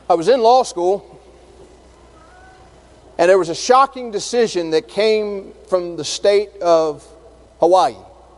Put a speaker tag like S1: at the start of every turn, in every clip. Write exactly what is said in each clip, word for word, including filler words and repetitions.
S1: I was in law school, and there was a shocking decision that came from the state of Hawaii.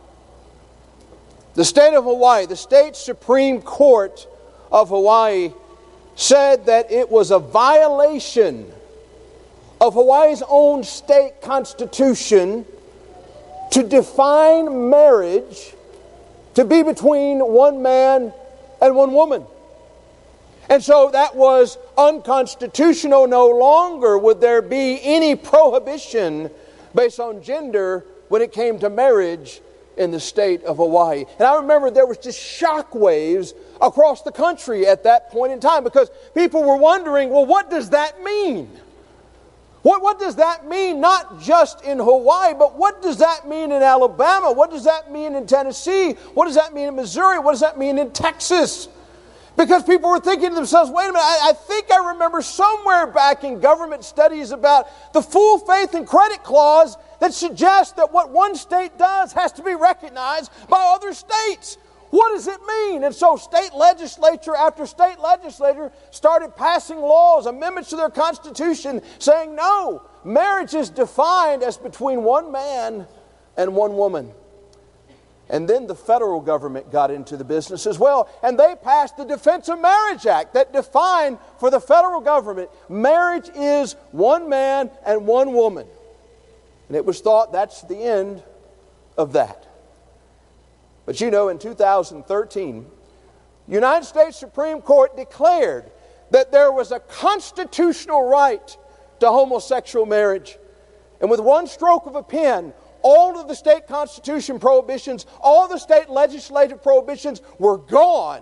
S1: The state of Hawaii, the state Supreme Court of Hawaii, said that it was a violation of Hawaii's own state constitution to define marriage to be between one man and one woman. And so that was unconstitutional. No longer would there be any prohibition based on gender when it came to marriage in the state of Hawaii. And I remember there was just shockwaves across the country at that point in time, because people were wondering, well, what does that mean? What, what does that mean not just in Hawaii, but what does that mean in Alabama? What does that mean in Tennessee? What does that mean in Missouri? What does that mean in Texas? Because people were thinking to themselves, wait a minute, I, I think I remember somewhere back in government studies about the full faith and credit clause that suggests that what one state does has to be recognized by other states. What does it mean? And so state legislature after state legislature started passing laws, amendments to their constitution, saying, no, marriage is defined as between one man and one woman. And then the federal government got into the business as well, and they passed the Defense of Marriage Act that defined for the federal government, marriage is one man and one woman. And it was thought that's the end of that. But you know, in two thousand thirteen, the United States Supreme Court declared that there was a constitutional right to homosexual marriage. And with one stroke of a pen, all of the state constitution prohibitions, all the state legislative prohibitions were gone.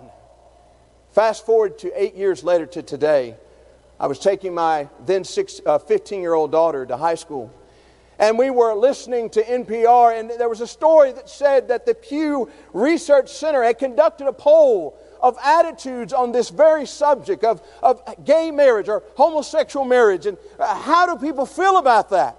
S1: Fast forward to eight years later to today. I was taking my then six, uh, fifteen-year-old daughter to high school. And we were listening to N P R, and there was a story that said that the Pew Research Center had conducted a poll of attitudes on this very subject of, of gay marriage or homosexual marriage, and uh, how do people feel about that?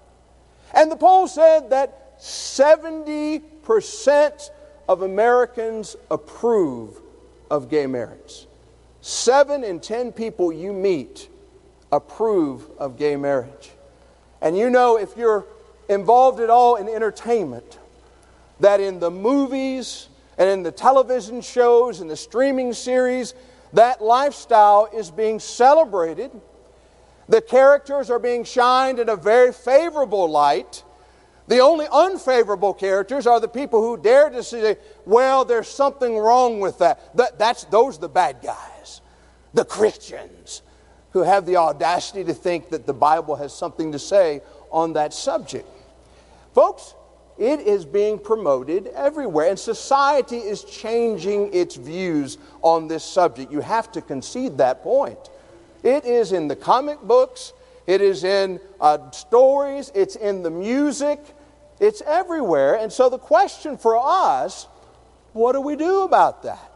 S1: And the poll said that seventy percent of Americans approve of gay marriage. Seven in ten people you meet approve of gay marriage. And you know, if you're involved at all in entertainment, that in the movies and in the television shows and the streaming series, that lifestyle is being celebrated. The characters are being shined in a very favorable light. The only unfavorable characters are the people who dare to say, well, there's something wrong with that. that that's, those are the bad guys, the Christians, who have the audacity to think that the Bible has something to say on that subject. Folks, it is being promoted everywhere, and society is changing its views on this subject. You have to concede that point. It is in the comic books, it is in uh, stories, it's in the music, it's everywhere. And so the question for us, what do we do about that?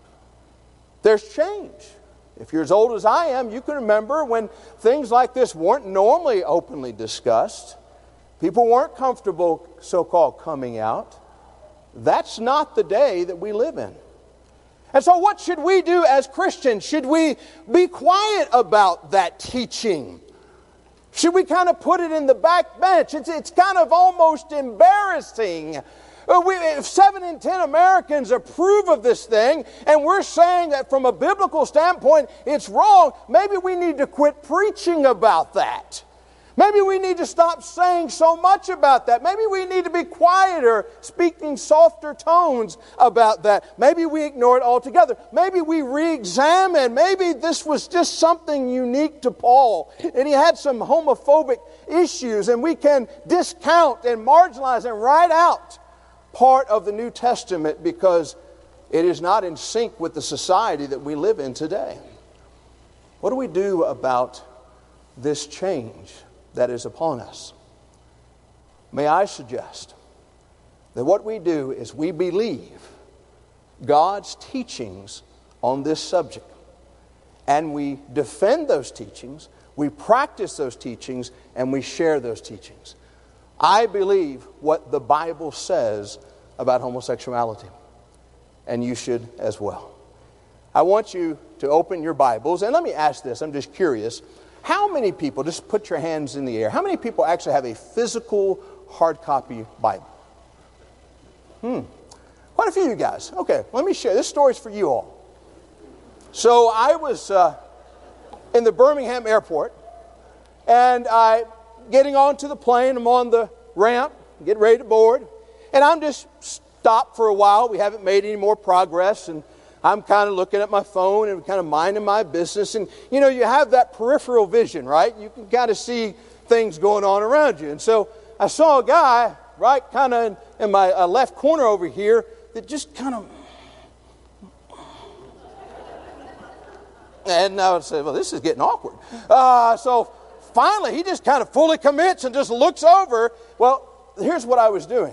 S1: There's change. If you're as old as I am, you can remember when things like this weren't normally openly discussed. People weren't comfortable, so-called, coming out. That's not the day that we live in. And so what should we do as Christians? Should we be quiet about that teaching? Should we kind of put it in the back bench? It's, it's kind of almost embarrassing. We, if seven in ten Americans approve of this thing, and we're saying that from a biblical standpoint it's wrong, maybe we need to quit preaching about that. Maybe we need to stop saying so much about that. Maybe we need to be quieter, speaking softer tones about that. Maybe we ignore it altogether. Maybe we re-examine. Maybe this was just something unique to Paul, and he had some homophobic issues, and we can discount and marginalize and write out part of the New Testament because it is not in sync with the society that we live in today. What do we do about this change that is upon us? May I suggest that what we do is we believe God's teachings on this subject, and we defend those teachings, we practice those teachings, and we share those teachings. I believe what the Bible says about homosexuality, and you should as well. I want you to open your Bibles. And let me ask this, I'm just curious. How many people, just put your hands in the air, how many people actually have a physical hard copy Bible? Hmm. Quite a few of you guys. Okay, let me share. This story's for you all. So I was uh, in the Birmingham airport, and I getting onto the plane. I'm on the ramp, getting ready to board, and I'm just stopped for a while. We haven't made any more progress, and I'm kind of looking at my phone and kind of minding my business. And, you know, you have that peripheral vision, right? You can kind of see things going on around you. And so I saw a guy right kind of in, in my uh, left corner over here that just kind of... And I would say, well, this is getting awkward. Uh, so finally, he just kind of fully commits and just looks over. Well, here's what I was doing.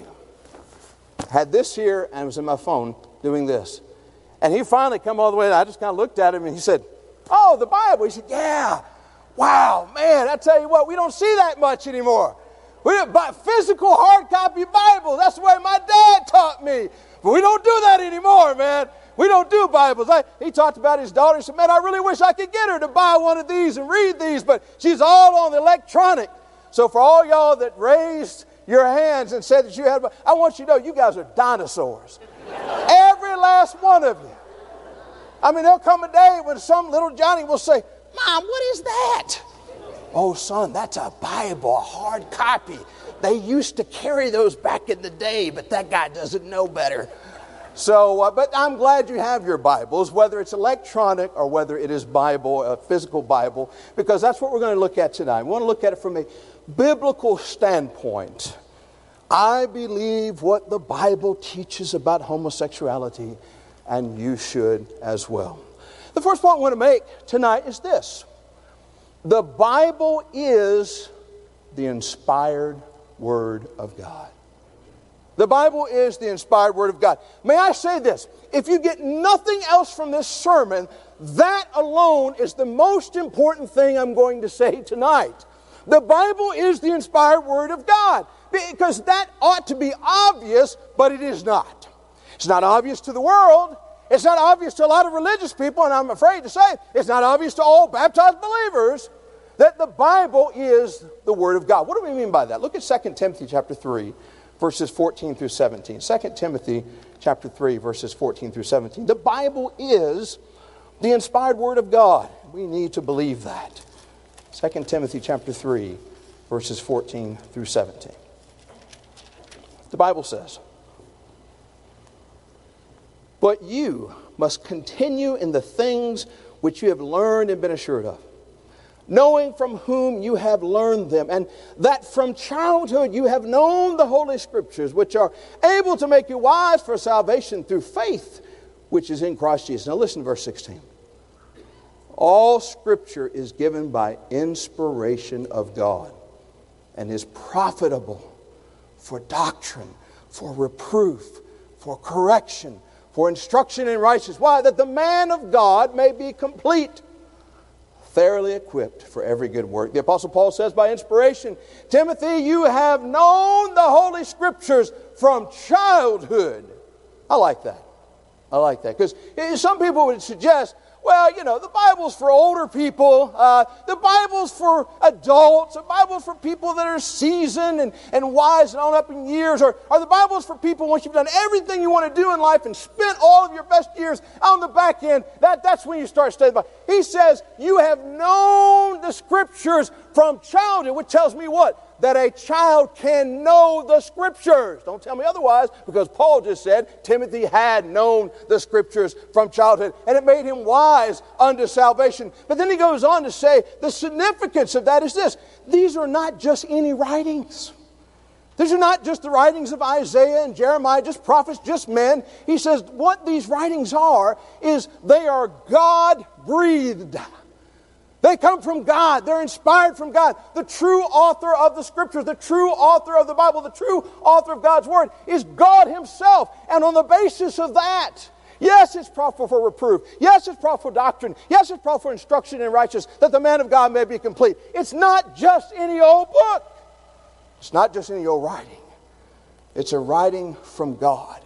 S1: I had this here, and I was in my phone doing this. And he finally come all the way, and I just kind of looked at him, and he said, oh, the Bible. He said, yeah. Wow, man, I tell you what, we don't see that much anymore. We buy physical hard copy Bible. That's the way my dad taught me. But we don't do that anymore, man. We don't do Bibles. I, he talked about his daughter. He said, man, I really wish I could get her to buy one of these and read these, but she's all on the electronic. So for all y'all that raised your hands and said that you had, I want you to know you guys are dinosaurs. Every last one of you. I mean, there'll come a day when some little Johnny will say, Mom, what is that? Oh, son, that's a Bible, a hard copy. They used to carry those back in the day, but that guy doesn't know better. So, uh, but I'm glad you have your Bibles, whether it's electronic or whether it is Bible, a physical Bible, because that's what we're going to look at tonight. We want to look at it from a biblical standpoint. I believe what the Bible teaches about homosexuality, and you should as well. The first point I want to make tonight is this. The Bible is the inspired Word of God. The Bible is the inspired Word of God. May I say this? If you get nothing else from this sermon, that alone is the most important thing I'm going to say tonight. The Bible is the inspired Word of God. Because that ought to be obvious, but it is not. It's not obvious to the world. It's not obvious to a lot of religious people, and I'm afraid to say it's not obvious to all baptized believers that the Bible is the Word of God. What do we mean by that? Look at Second Timothy chapter three, verses fourteen through seventeen. Second Timothy chapter three, verses fourteen through seventeen. The Bible is the inspired Word of God. We need to believe that. Second Timothy chapter three, verses fourteen through seventeen. The Bible says, but you must continue in the things which you have learned and been assured of, knowing from whom you have learned them, and that from childhood you have known the Holy Scriptures, which are able to make you wise for salvation through faith, which is in Christ Jesus. Now listen to verse sixteen. All Scripture is given by inspiration of God and is profitable for doctrine, for reproof, for correction, for instruction in righteousness. Why? That the man of God may be complete, thoroughly equipped for every good work. The Apostle Paul says by inspiration, Timothy, you have known the Holy Scriptures from childhood. I like that. I like that. Because some people would suggest, well, you know, the Bible's for older people. Uh, the Bible's for adults. The Bible's for people that are seasoned and, and wise and on up in years. Or, or the Bible's for people once you've done everything you want to do in life and spent all of your best years on the back end. That, that's when you start studying the Bible. He says, you have known the Scriptures from childhood, which tells me what? That a child can know the Scriptures. Don't tell me otherwise, because Paul just said Timothy had known the Scriptures from childhood, and it made him wise unto salvation. But then he goes on to say the significance of that is this. These are not just any writings. These are not just the writings of Isaiah and Jeremiah, just prophets, just men. He says what these writings are is they are God-breathed. They come from God. They're inspired from God. The true author of the Scriptures, the true author of the Bible, the true author of God's Word is God Himself. And on the basis of that, yes, it's profitable for reproof. Yes, it's profitable for doctrine. Yes, it's profitable for instruction in righteousness, that the man of God may be complete. It's not just any old book. It's not just any old writing. It's a writing from God.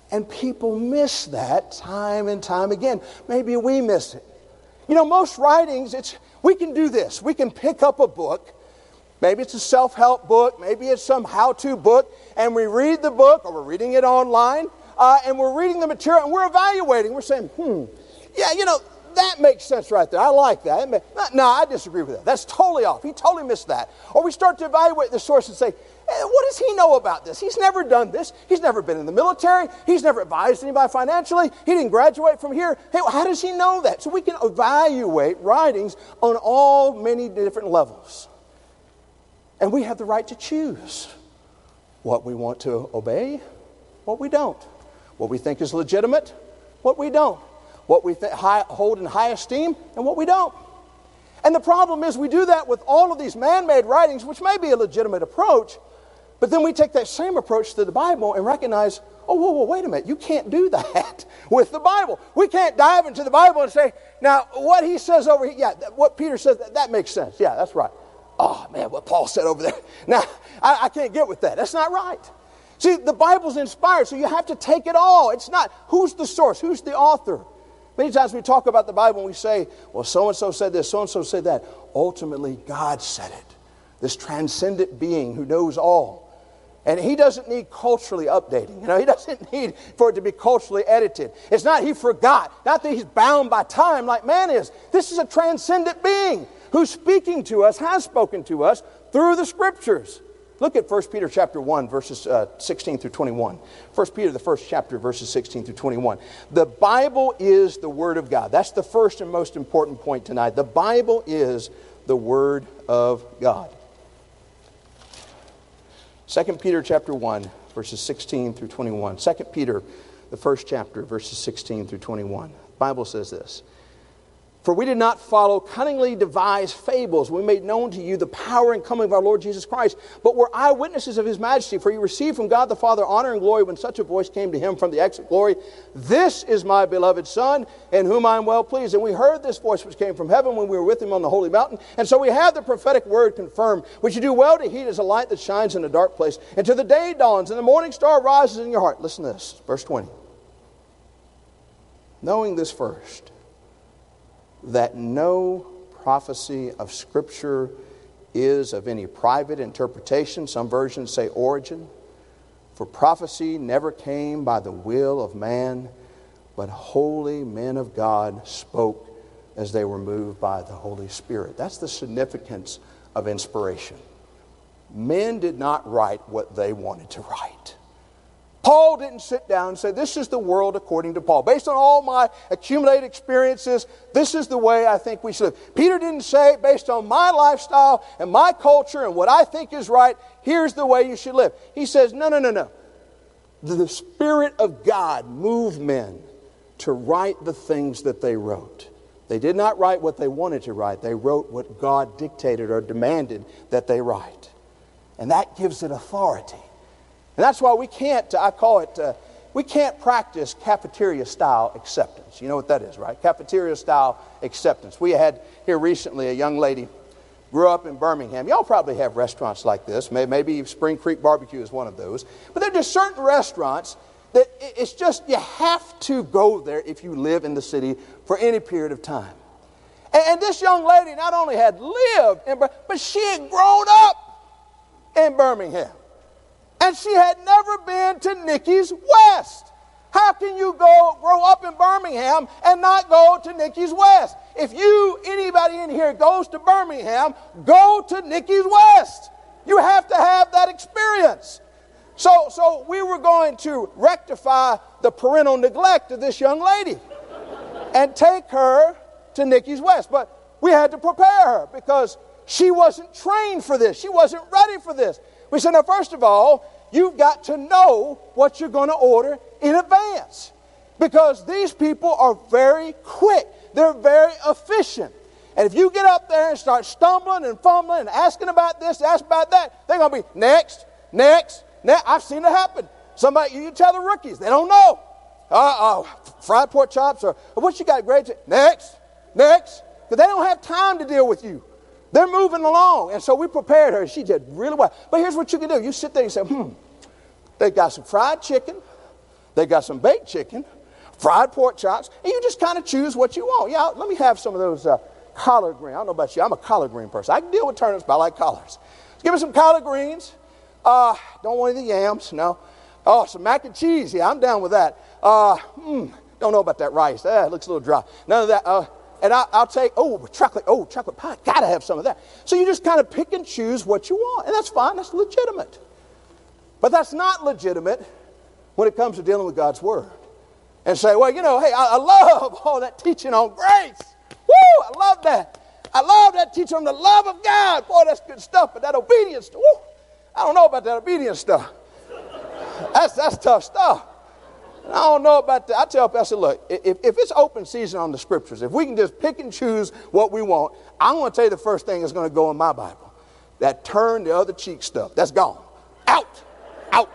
S1: And people miss that time and time again. Maybe we miss it. You know, most writings, it's we can do this. We can pick up a book. Maybe it's a self-help book. Maybe it's some how-to book. And we read the book, or we're reading it online. Uh, and we're reading the material, and we're evaluating. We're saying, hmm, yeah, you know, that makes sense right there. I like that. No, I disagree with that. That's totally off. He totally missed that. Or we start to evaluate the source and say, hey, what does he know about this? He's never done this. He's never been in the military. He's never advised anybody financially. He didn't graduate from here. Hey, how does he know that? So we can evaluate writings on all many different levels. And we have the right to choose what we want to obey, what we don't. What we think is legitimate, what we don't. What we th- high, hold in high esteem, and what we don't. And the problem is we do that with all of these man-made writings, which may be a legitimate approach, but then we take that same approach to the Bible and recognize, oh, whoa, whoa, wait a minute, you can't do that with the Bible. We can't dive into the Bible and say, now, what he says over here, yeah, what Peter says, that, that makes sense. Yeah, that's right. Oh, man, what Paul said over there. Now, I, I can't get with that. That's not right. See, the Bible's inspired, so you have to take it all. It's not, who's the source? Who's the author? Many times we talk about the Bible and we say, well, so-and-so said this, so-and-so said that. Ultimately, God said it. This transcendent being who knows all. And he doesn't need culturally updating. You know, he doesn't need for it to be culturally edited. It's not he forgot. Not that he's bound by time like man is. This is a transcendent being who's speaking to us, has spoken to us through the Scriptures. Look at First Peter chapter one, verses uh, sixteen through twenty-one. First Peter, the first chapter, verses sixteen through twenty-one. The Bible is the Word of God. That's the first and most important point tonight. The Bible is the Word of God. Second Peter chapter one, verses sixteen through twenty-one. Second Peter, the first chapter, verses sixteen through twenty-one. The Bible says this. For we did not follow cunningly devised fables. We made known to you the power and coming of our Lord Jesus Christ, but were eyewitnesses of his majesty. For he received from God the Father honor and glory when such a voice came to him from the exit glory. This is my beloved Son, in whom I am well pleased. And we heard this voice which came from heaven when we were with him on the holy mountain. And so we have the prophetic word confirmed, which you do well to heed as a light that shines in a dark place. Until the day dawns and the morning star rises in your heart. Listen to this, verse twenty. Knowing this first, that no prophecy of Scripture is of any private interpretation. Some versions say origin. For prophecy never came by the will of man, but holy men of God spoke as they were moved by the Holy Spirit. That's the significance of inspiration. Men did not write what they wanted to write. Paul didn't sit down and say, this is the world according to Paul. Based on all my accumulated experiences, this is the way I think we should live. Peter didn't say, based on my lifestyle and my culture and what I think is right, here's the way you should live. He says, no, no, no, no. The Spirit of God moved men to write the things that they wrote. They did not write what they wanted to write. They wrote what God dictated or demanded that they write. And that gives it authority. And that's why we can't, I call it, uh, we can't practice cafeteria-style acceptance. You know what that is, right? Cafeteria-style acceptance. We had here recently a young lady, grew up in Birmingham. Y'all probably have restaurants like this. Maybe Spring Creek Barbecue is one of those. But there are just certain restaurants that it's just, you have to go there if you live in the city for any period of time. And, and this young lady not only had lived in Birmingham, but she had grown up in Birmingham. And she had never been to Nicky's West. How can you go grow up in Birmingham and not go to Nicky's West? If you, anybody in here goes to Birmingham, go to Nicky's West. You have to have that experience. So, so we were going to rectify the parental neglect of this young lady and take her to Nicky's West. But we had to prepare her because she wasn't trained for this. She wasn't ready for this. We said, now, first of all, you've got to know what you're going to order in advance. Because these people are very quick. They're very efficient. And if you get up there and start stumbling and fumbling and asking about this, asking about that, they're going to be next, next, next. I've seen it happen. Somebody, you tell the rookies, they don't know. Uh-oh, fried pork chops or what you got, great? Next, next. Because they don't have time to deal with you. They're moving along. And so we prepared her. She did really well. But here's what you can do. You sit there and say, hmm, they got some fried chicken. They got some baked chicken, fried pork chops, and you just kind of choose what you want. Yeah, let me have some of those uh, collard greens. I don't know about you. I'm a collard green person. I can deal with turnips, but I like collards. Give me some collard greens. Uh, don't want any yams, no. Oh, some mac and cheese. Yeah, I'm down with that. Uh, mm, don't know about that rice. That looks a little dry. None of that. Uh, and I, I'll take, oh, chocolate, oh, chocolate pie. Got to have some of that. So you just kind of pick and choose what you want. And that's fine. That's legitimate. But that's not legitimate when it comes to dealing with God's Word. And say, well, you know, hey, I, I love all that teaching on grace. Woo, I love that. I love that teaching on the love of God. Boy, that's good stuff. But that obedience, woo, I don't know about that obedience stuff. That's that's tough stuff. And I don't know about that. I tell people, I say, look, if, if it's open season on the Scriptures, if we can just pick and choose what we want, I'm going to tell you the first thing that's going to go in my Bible. That turn the other cheek stuff. That's gone. Out. Out.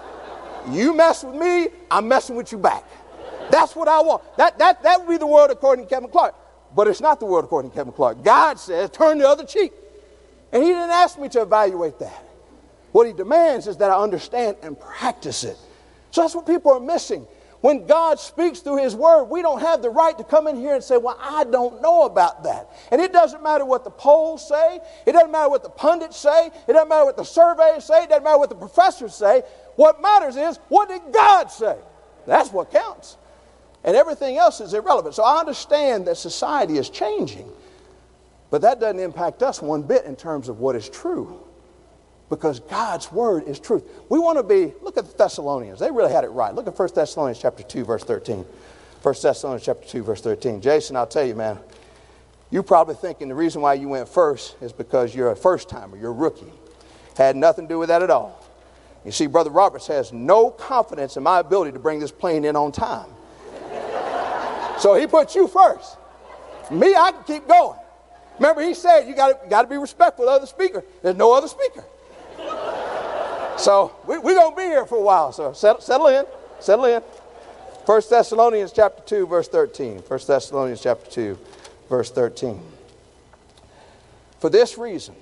S1: You mess with me, I'm messing with you back. That's what I want. That, that, that would be the word according to Kevin Clark. But it's not the word according to Kevin Clark. God says, turn the other cheek. And he didn't ask me to evaluate that. What he demands is that I understand and practice it. So that's what people are missing. When God speaks through his word, we don't have the right to come in here and say, well, I don't know about that. And it doesn't matter what the polls say. It doesn't matter what the pundits say. It doesn't matter what the surveys say. It doesn't matter what the professors say. What matters is, what did God say? That's what counts. And everything else is irrelevant. So I understand that society is changing. But that doesn't impact us one bit in terms of what is true. Because God's word is truth. We want to be, look at the Thessalonians. They really had it right. Look at First Thessalonians chapter two, verse thirteen. First Thessalonians chapter two, verse thirteen. Jason, I'll tell you, man, you're probably thinking the reason why you went first is because you're a first-timer, you're a rookie. Had nothing to do with that at all. You see, Brother Roberts has no confidence in my ability to bring this plane in on time. So he put you first. Me, I can keep going. Remember, he said you got to got to be respectful of the other speaker. There's no other speaker. So we, we're going to be here for a while. So settle, settle in. Settle in. First Thessalonians chapter two, verse thirteen. First Thessalonians chapter two, verse thirteen. For this reason,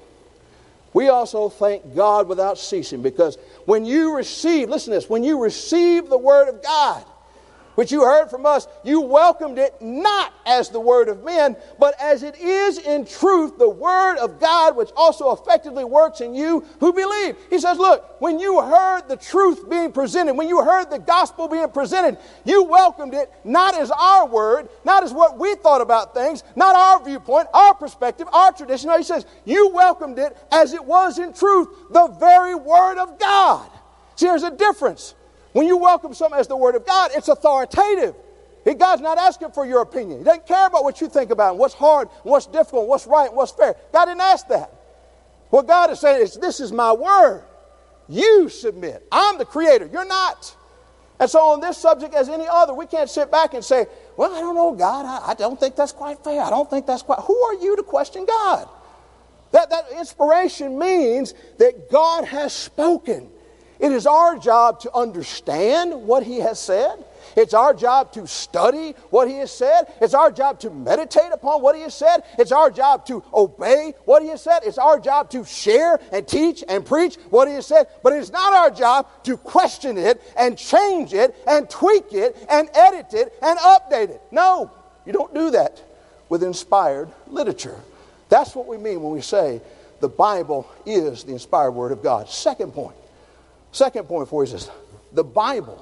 S1: we also thank God without ceasing, because when you receive, listen to this, when you receive the word of God, which you heard from us, you welcomed it not as the word of men, but as it is in truth the word of God, which also effectively works in you who believe. He says, look, when you heard the truth being presented, when you heard the gospel being presented, you welcomed it not as our word, not as what we thought about things, not our viewpoint, our perspective, our tradition. No, he says, you welcomed it as it was in truth the very word of God. See, there's a difference. When you welcome something as the word of God, it's authoritative. God's not asking for your opinion. He doesn't care about what you think about it, what's hard, what's difficult, what's right, what's fair. God didn't ask that. What God is saying is, this is my word. You submit. I'm the creator. You're not. And so on this subject, as any other, we can't sit back and say, well, I don't know, God. I, I don't think that's quite fair. I don't think that's quite... Who are you to question God? That, that inspiration means that God has spoken. It is our job to understand what he has said. It's our job to study what he has said. It's our job to meditate upon what he has said. It's our job to obey what he has said. It's our job to share and teach and preach what he has said. But it's not our job to question it and change it and tweak it and edit it and update it. No, you don't do that with inspired literature. That's what we mean when we say the Bible is the inspired word of God. Second point. Second point for you is this. The Bible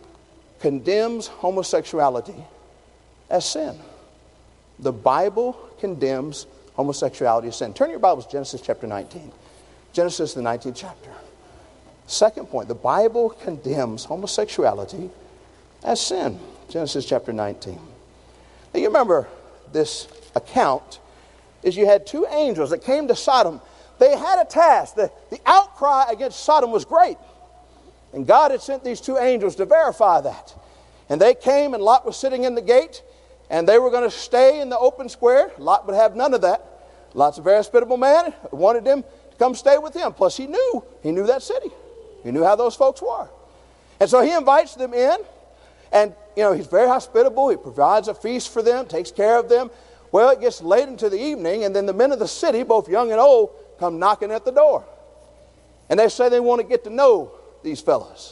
S1: condemns homosexuality as sin. The Bible condemns homosexuality as sin. Turn your Bibles to Genesis chapter nineteen. Genesis, the nineteenth chapter. Second point, the Bible condemns homosexuality as sin. Genesis chapter nineteen. Now you remember this account is you had two angels that came to Sodom. They had a task. The, the outcry against Sodom was great. And God had sent these two angels to verify that. And they came, and Lot was sitting in the gate, and they were going to stay in the open square. Lot would have none of that. Lot's a very hospitable man, wanted them to come stay with him. Plus he knew, he knew that city. He knew how those folks were. And so he invites them in, and you know, he's very hospitable. He provides a feast for them, takes care of them. Well, it gets late into the evening, and then the men of the city, both young and old, come knocking at the door. And they say they want to get to know these fellows.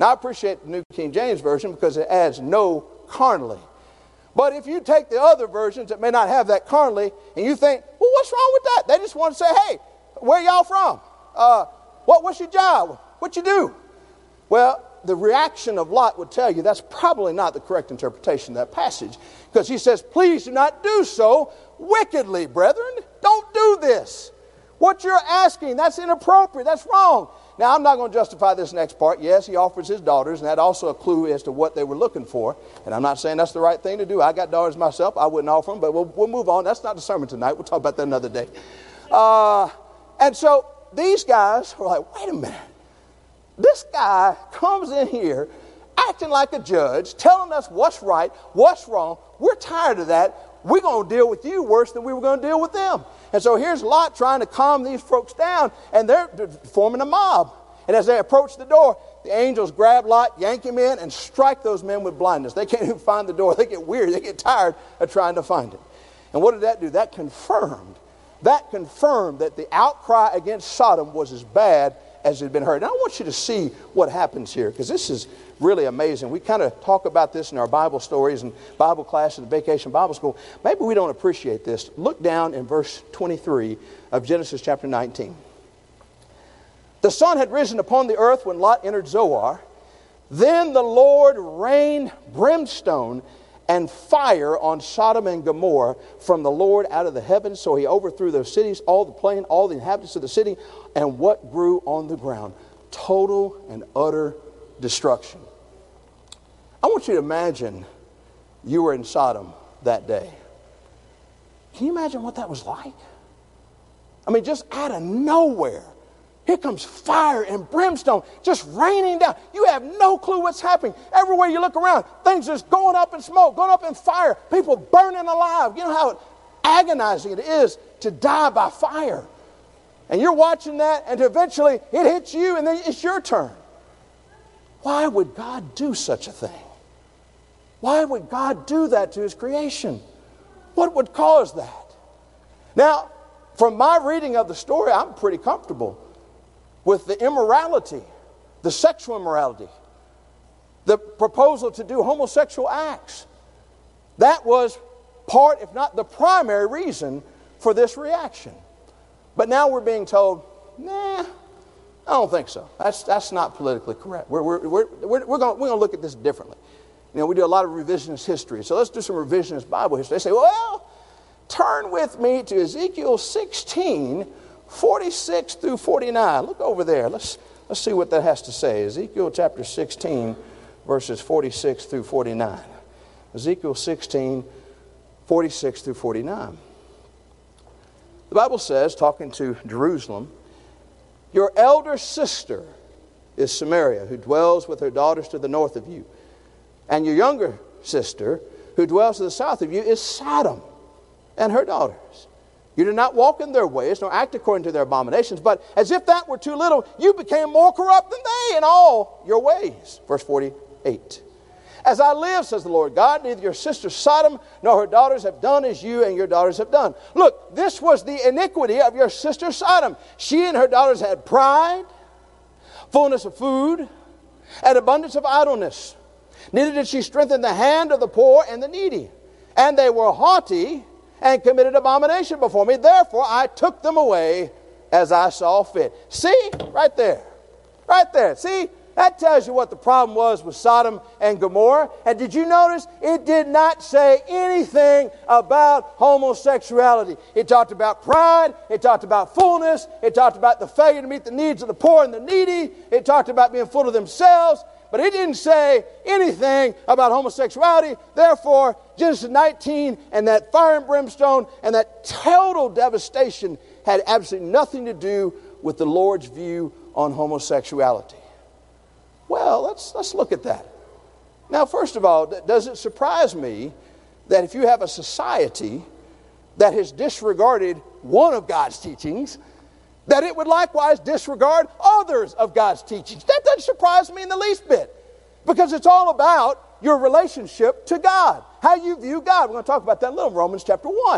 S1: Now, I appreciate the New King James Version because it adds no carnally. But if you take the other versions that may not have that carnally, and you think, well, what's wrong with that? They just want to say, hey, where y'all from? Uh, what, what's your job? What you do? Well, the reaction of Lot would tell you that's probably not the correct interpretation of that passage. Because he says, please do not do so wickedly, brethren. Don't do this. What you're asking, that's inappropriate. That's wrong. Now, I'm not going to justify this next part. Yes, he offers his daughters, and that also a clue as to what they were looking for. And I'm not saying that's the right thing to do. I got daughters myself. I wouldn't offer them, but we'll, we'll move on. That's not the sermon tonight. We'll talk about that another day. Uh, and so these guys were like, wait a minute. This guy comes in here acting like a judge, telling us what's right, what's wrong. We're tired of that. We're going to deal with you worse than we were going to deal with them. And so here's Lot trying to calm these folks down, and they're forming a mob. And as they approach the door, the angels grab Lot, yank him in, and strike those men with blindness. They can't even find the door. They get weary. They get tired of trying to find it. And what did that do? That confirmed, that confirmed that the outcry against Sodom was as bad as it had been heard. Now, I want you to see what happens here, because this is really amazing. We kind of talk about this in our Bible stories and Bible class and Vacation Bible School. Maybe we don't appreciate this. Look down in verse twenty-three of Genesis chapter nineteen. The sun had risen upon the earth when Lot entered Zoar. Then the Lord rained brimstone and fire on Sodom and Gomorrah from the Lord out of the heavens. So he overthrew those cities, all the plain, all the inhabitants of the city, and what grew on the ground. Total and utter destruction. I want you to imagine you were in Sodom that day. Can you imagine what that was like? I mean, just out of nowhere, here comes fire and brimstone just raining down. You have no clue what's happening. Everywhere you look around, things just going up in smoke, going up in fire, people burning alive. You know how agonizing it is to die by fire. And you're watching that, and eventually it hits you, and then it's your turn. Why would God do such a thing? Why would God do that to his creation? What would cause that? Now, from my reading of the story, I'm pretty comfortable with the immorality, the sexual immorality, the proposal to do homosexual acts. That was part, if not the primary reason for this reaction. But now we're being told, nah, I don't think so. That's, that's not politically correct. We're, we're, we're, we're, we're going we're going to look at this differently. You know, we do a lot of revisionist history. So let's do some revisionist Bible history. They say, well, turn with me to Ezekiel sixteen, forty-six through forty-nine. Look over there. Let's, let's see what that has to say. Ezekiel chapter sixteen, verses forty-six through forty-nine. Ezekiel sixteen, forty-six through forty-nine. The Bible says, talking to Jerusalem, your elder sister is Samaria, who dwells with her daughters to the north of you. And your younger sister, who dwells to the south of you, is Sodom and her daughters. You did not walk in their ways, nor act according to their abominations. But as if that were too little, you became more corrupt than they in all your ways. Verse forty-eight. As I live, says the Lord God, neither your sister Sodom nor her daughters have done as you and your daughters have done. Look, this was the iniquity of your sister Sodom. She and her daughters had pride, fullness of food, and abundance of idleness. Neither did she strengthen the hand of the poor and the needy. And they were haughty and committed abomination before me. Therefore, I took them away as I saw fit. See? Right there. Right there. See? That tells you what the problem was with Sodom and Gomorrah. And did you notice? It did not say anything about homosexuality. It talked about pride. It talked about fullness. It talked about the failure to meet the needs of the poor and the needy. It talked about being full of themselves. But it didn't say anything about homosexuality. Therefore, Genesis nineteen and that fire and brimstone and that total devastation had absolutely nothing to do with the Lord's view on homosexuality. Well, let's, let's look at that. Now, first of all, does it surprise me that if you have a society that has disregarded one of God's teachings, that it would likewise disregard others of God's teachings? That doesn't surprise me in the least bit, because it's all about your relationship to God, how you view God. We're going to talk about that in a little, Romans chapter one.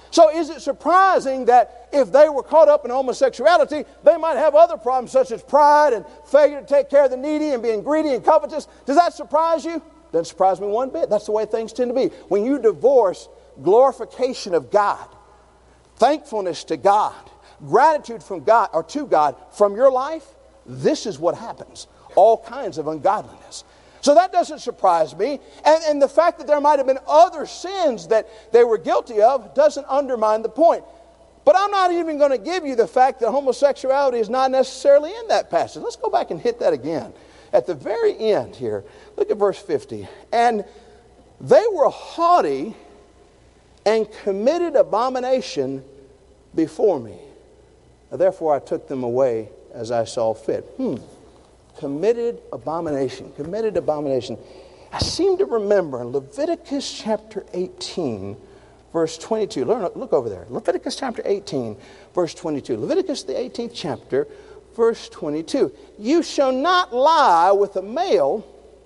S1: So is it surprising that if they were caught up in homosexuality, they might have other problems such as pride and failure to take care of the needy and being greedy and covetous? Does that surprise you? Doesn't surprise me one bit. That's the way things tend to be. When you divorce glorification of God, thankfulness to God, gratitude from God or to God from your life, this is what happens. All kinds of ungodliness. So that doesn't surprise me. And, and the fact that there might have been other sins that they were guilty of doesn't undermine the point. But I'm not even going to give you the fact that homosexuality is not necessarily in that passage. Let's go back and hit that again. At the very end here, look at verse fifty. And they were haughty and committed abomination before me. Therefore I took them away as I saw fit. Hmm. Committed abomination. Committed abomination. I seem to remember in Leviticus chapter eighteen, verse twenty-two. Learn, look over there. Leviticus chapter eighteen, verse twenty-two. Leviticus the eighteenth chapter, verse twenty-two. You shall not lie with a male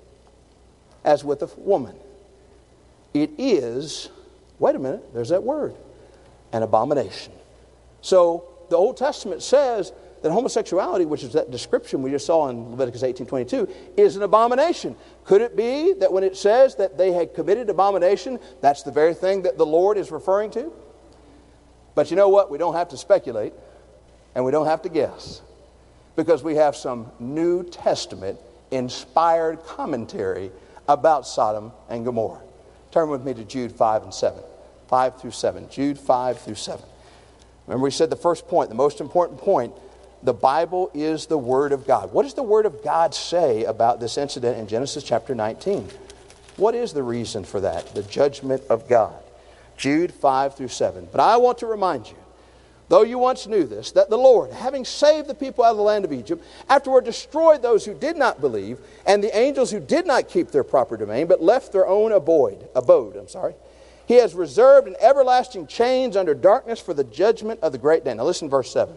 S1: as with a woman. It is, wait a minute, there's that word, an abomination. So the Old Testament says that homosexuality, which is that description we just saw in Leviticus eighteen twenty-two, is an abomination. Could it be that when it says that they had committed abomination, that's the very thing that the Lord is referring to? But you know what? We don't have to speculate, and we don't have to guess, because we have some New Testament inspired commentary about Sodom and Gomorrah. Turn with me to Jude five and seven. five through seven. Jude five through seven. Remember we said the first point, the most important point, the Bible is the Word of God. What does the Word of God say about this incident in Genesis chapter nineteen? What is the reason for that? The judgment of God. Jude five through seven. But I want to remind you, though you once knew this, that the Lord, having saved the people out of the land of Egypt, afterward destroyed those who did not believe, and the angels who did not keep their proper domain, but left their own abode, abode, I'm sorry. He has reserved in everlasting chains under darkness for the judgment of the great day. Now listen to verse seven.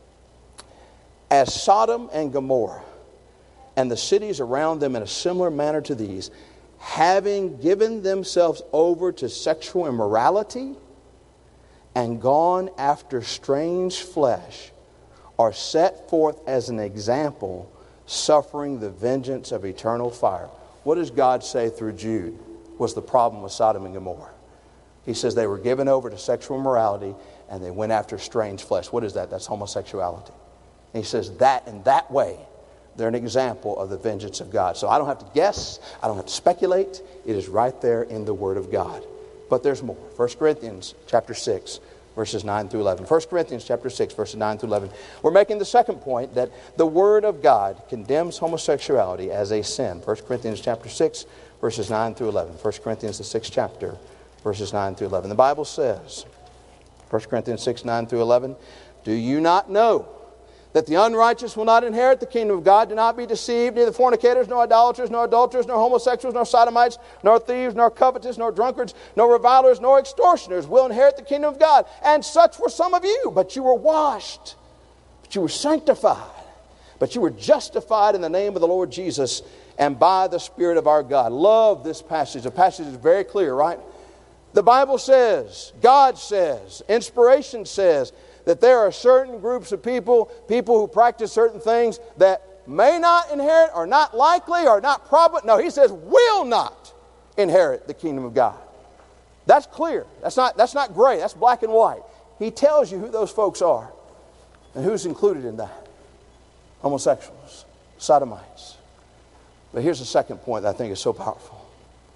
S1: As Sodom and Gomorrah and the cities around them in a similar manner to these, having given themselves over to sexual immorality and gone after strange flesh, are set forth as an example, suffering the vengeance of eternal fire. What does God say through Jude was the problem with Sodom and Gomorrah? He says they were given over to sexual immorality and they went after strange flesh. What is that? That's homosexuality. And he says that in that way, they're an example of the vengeance of God. So I don't have to guess. I don't have to speculate. It is right there in the Word of God. But there's more. First Corinthians chapter six, verses nine through eleven. First Corinthians chapter six, verses nine through eleven. We're making the second point that the Word of God condemns homosexuality as a sin. First Corinthians chapter six, verses nine through eleven. First Corinthians the sixth chapter, verses nine through eleven. The Bible says, First Corinthians six, nine through eleven, do you not know that the unrighteous will not inherit the kingdom of God? Do not be deceived. Neither fornicators, nor idolaters, nor adulterers, nor homosexuals, nor sodomites, nor thieves, nor covetous, nor drunkards, nor revilers, nor extortioners will inherit the kingdom of God. And such were some of you. But you were washed, but you were sanctified, but you were justified in the name of the Lord Jesus and by the Spirit of our God. Love this passage. The passage is very clear, right? The Bible says, God says, inspiration says, that there are certain groups of people, people who practice certain things that may not inherit, or not likely, or not probable. No, he says will not inherit the kingdom of God. That's clear. That's not, that's not gray. That's black and white. He tells you who those folks are and who's included in that. Homosexuals, sodomites. But here's the second point that I think is so powerful.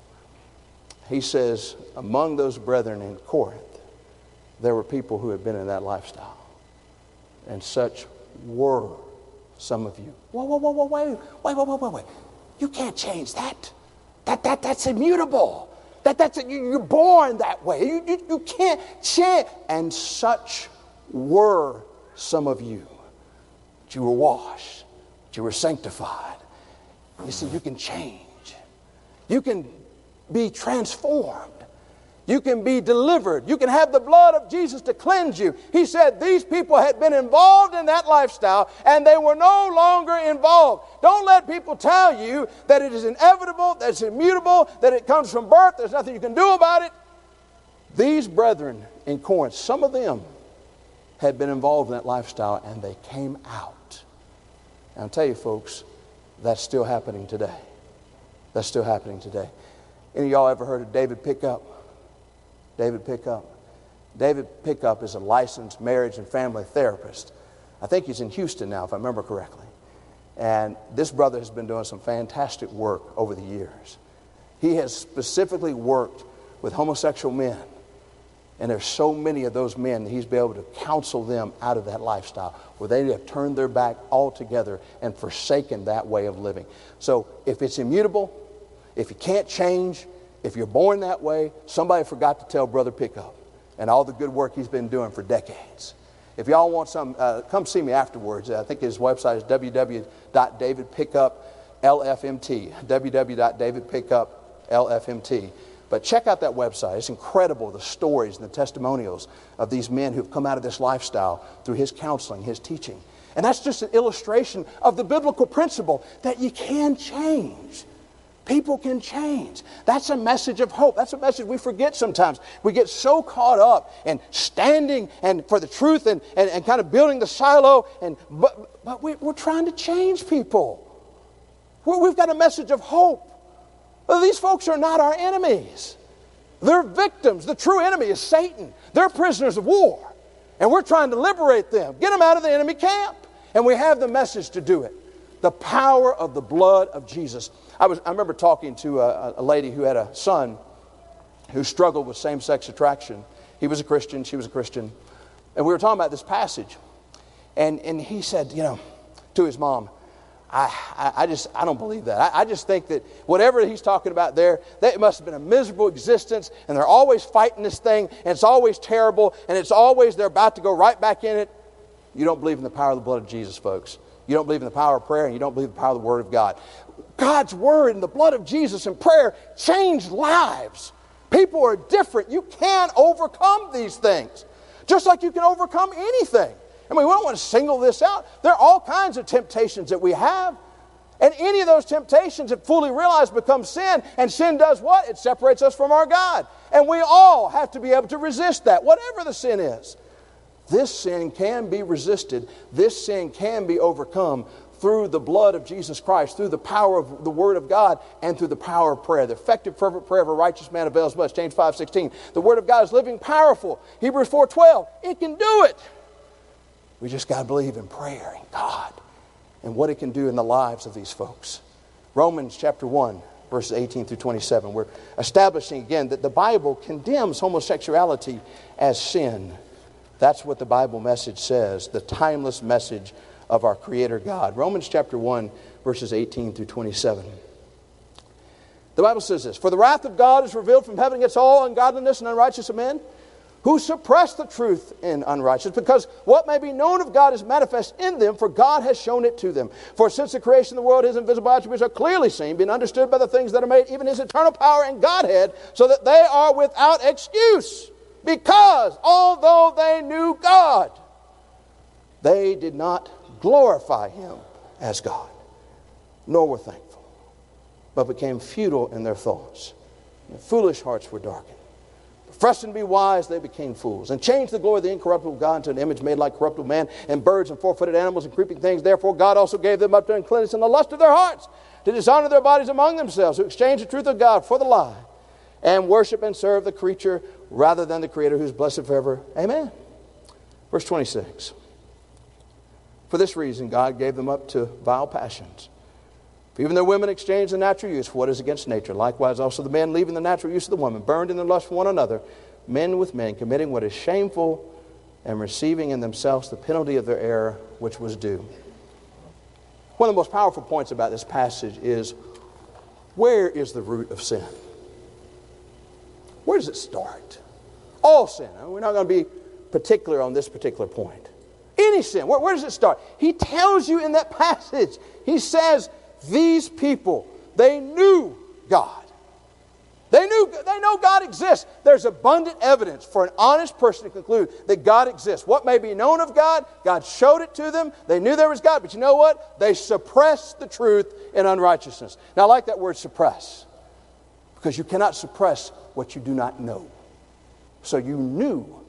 S1: He says, among those brethren in Corinth, there were people who had been in that lifestyle. And such were some of you. Whoa, whoa, whoa, whoa, wait, wait, wait, wait, wait, wait. You can't change that. That, that, that's immutable. That, that's you, you're born that way. You, you, you can't change. And such were some of you. But you were washed. But you were sanctified. You see, you can change. You can be transformed. You can be delivered. You can have the blood of Jesus to cleanse you. He said these people had been involved in that lifestyle and they were no longer involved. Don't let people tell you that it is inevitable, that it's immutable, that it comes from birth, there's nothing you can do about it. These brethren in Corinth, some of them had been involved in that lifestyle, and they came out. And I'll tell you, folks, that's still happening today. That's still happening today. Any of y'all ever heard of David Pickup? David Pickup. David Pickup is a licensed marriage and family therapist. I think he's in Houston now, if I remember correctly. And this brother has been doing some fantastic work over the years. He has specifically worked with homosexual men. And there's so many of those men that he's been able to counsel them out of that lifestyle where they have turned their back altogether and forsaken that way of living. So if it's immutable, if you can't change, if you're born that way, somebody forgot to tell Brother Pickup and all the good work he's been doing for decades. If y'all want some, uh, come see me afterwards. I think his website is w w w dot david pickup l f m t, w w w dot david pickup l f m t. But check out that website. It's incredible, the stories and the testimonials of these men who've come out of this lifestyle through his counseling, his teaching. And that's just an illustration of the biblical principle that you can change. People can change. That's a message of hope. That's a message we forget sometimes. We get so caught up in standing and for the truth and, and, and kind of building the silo. And But, but we, we're trying to change people. We're, we've got a message of hope. Well, these folks are not our enemies. They're victims. The true enemy is Satan. They're prisoners of war. And we're trying to liberate them, get them out of the enemy camp. And we have the message to do it. The power of the blood of Jesus. I was I remember talking to a, a lady who had a son who struggled with same-sex attraction. He was a Christian, she was a Christian. And we were talking about this passage. And, and he said, you know, to his mom, I, I, I just, I don't believe that. I, I just think that whatever he's talking about there, that must have been a miserable existence, and they're always fighting this thing, and it's always terrible, and it's always, they're about to go right back in it. You don't believe in the power of the blood of Jesus, folks. You don't believe in the power of prayer, and you don't believe in the power of the Word of God. God's Word and the blood of Jesus and prayer change lives. People are different. You can overcome these things, just like you can overcome anything. I mean, we don't want to single this out. There are all kinds of temptations that we have. And any of those temptations, if fully realized, become sin. And sin does what? It separates us from our God. And we all have to be able to resist that, whatever the sin is. This sin can be resisted. This sin can be overcome through the blood of Jesus Christ, through the power of the Word of God, and through the power of prayer. The effective, fervent prayer of a righteous man avails much. James five sixteen. The Word of God is living, powerful. Hebrews four twelve. It can do it. We just got to believe in prayer and God and what it can do in the lives of these folks. Romans chapter one, verses eighteen through twenty-seven. We're establishing again that the Bible condemns homosexuality as sin. That's what the Bible message says, the timeless message of our Creator God. Romans chapter one, verses eighteen through twenty-seven. The Bible says this, "For the wrath of God is revealed from heaven against all ungodliness and unrighteousness of men, who suppress the truth in unrighteousness, because what may be known of God is manifest in them, for God has shown it to them. For since the creation of the world, His invisible attributes are clearly seen, being understood by the things that are made, even His eternal power and Godhead, so that they are without excuse. Because, although they knew God, they did not glorify Him as God, nor were thankful, but became futile in their thoughts. Their foolish hearts were darkened. Professing to be wise, they became fools, and changed the glory of the incorruptible God into an image made like corruptible man, and birds and four-footed animals and creeping things. Therefore God also gave them up to uncleanness and the lust of their hearts, to dishonor their bodies among themselves, who exchanged the truth of God for the lie, and worship and serve the creature rather than the Creator, who is blessed forever. Amen." Verse twenty-six. "For this reason God gave them up to vile passions. For even their women exchanged the natural use for what is against nature. Likewise also the men, leaving the natural use of the woman, burned in their lust for one another, men with men, committing what is shameful, and receiving in themselves the penalty of their error, which was due." One of the most powerful points about this passage is, where is the root of sin? Where does it start? All sin. We're not going to be particular on this particular point. Any sin. Where, where does it start? He tells you in that passage. He says, these people, they knew God. They knew, they know God exists. There's abundant evidence for an honest person to conclude that God exists. What may be known of God, God showed it to them. They knew there was God. But you know what? They suppressed the truth in unrighteousness. Now, I like that word suppress, because you cannot suppress what you do not know. So you knew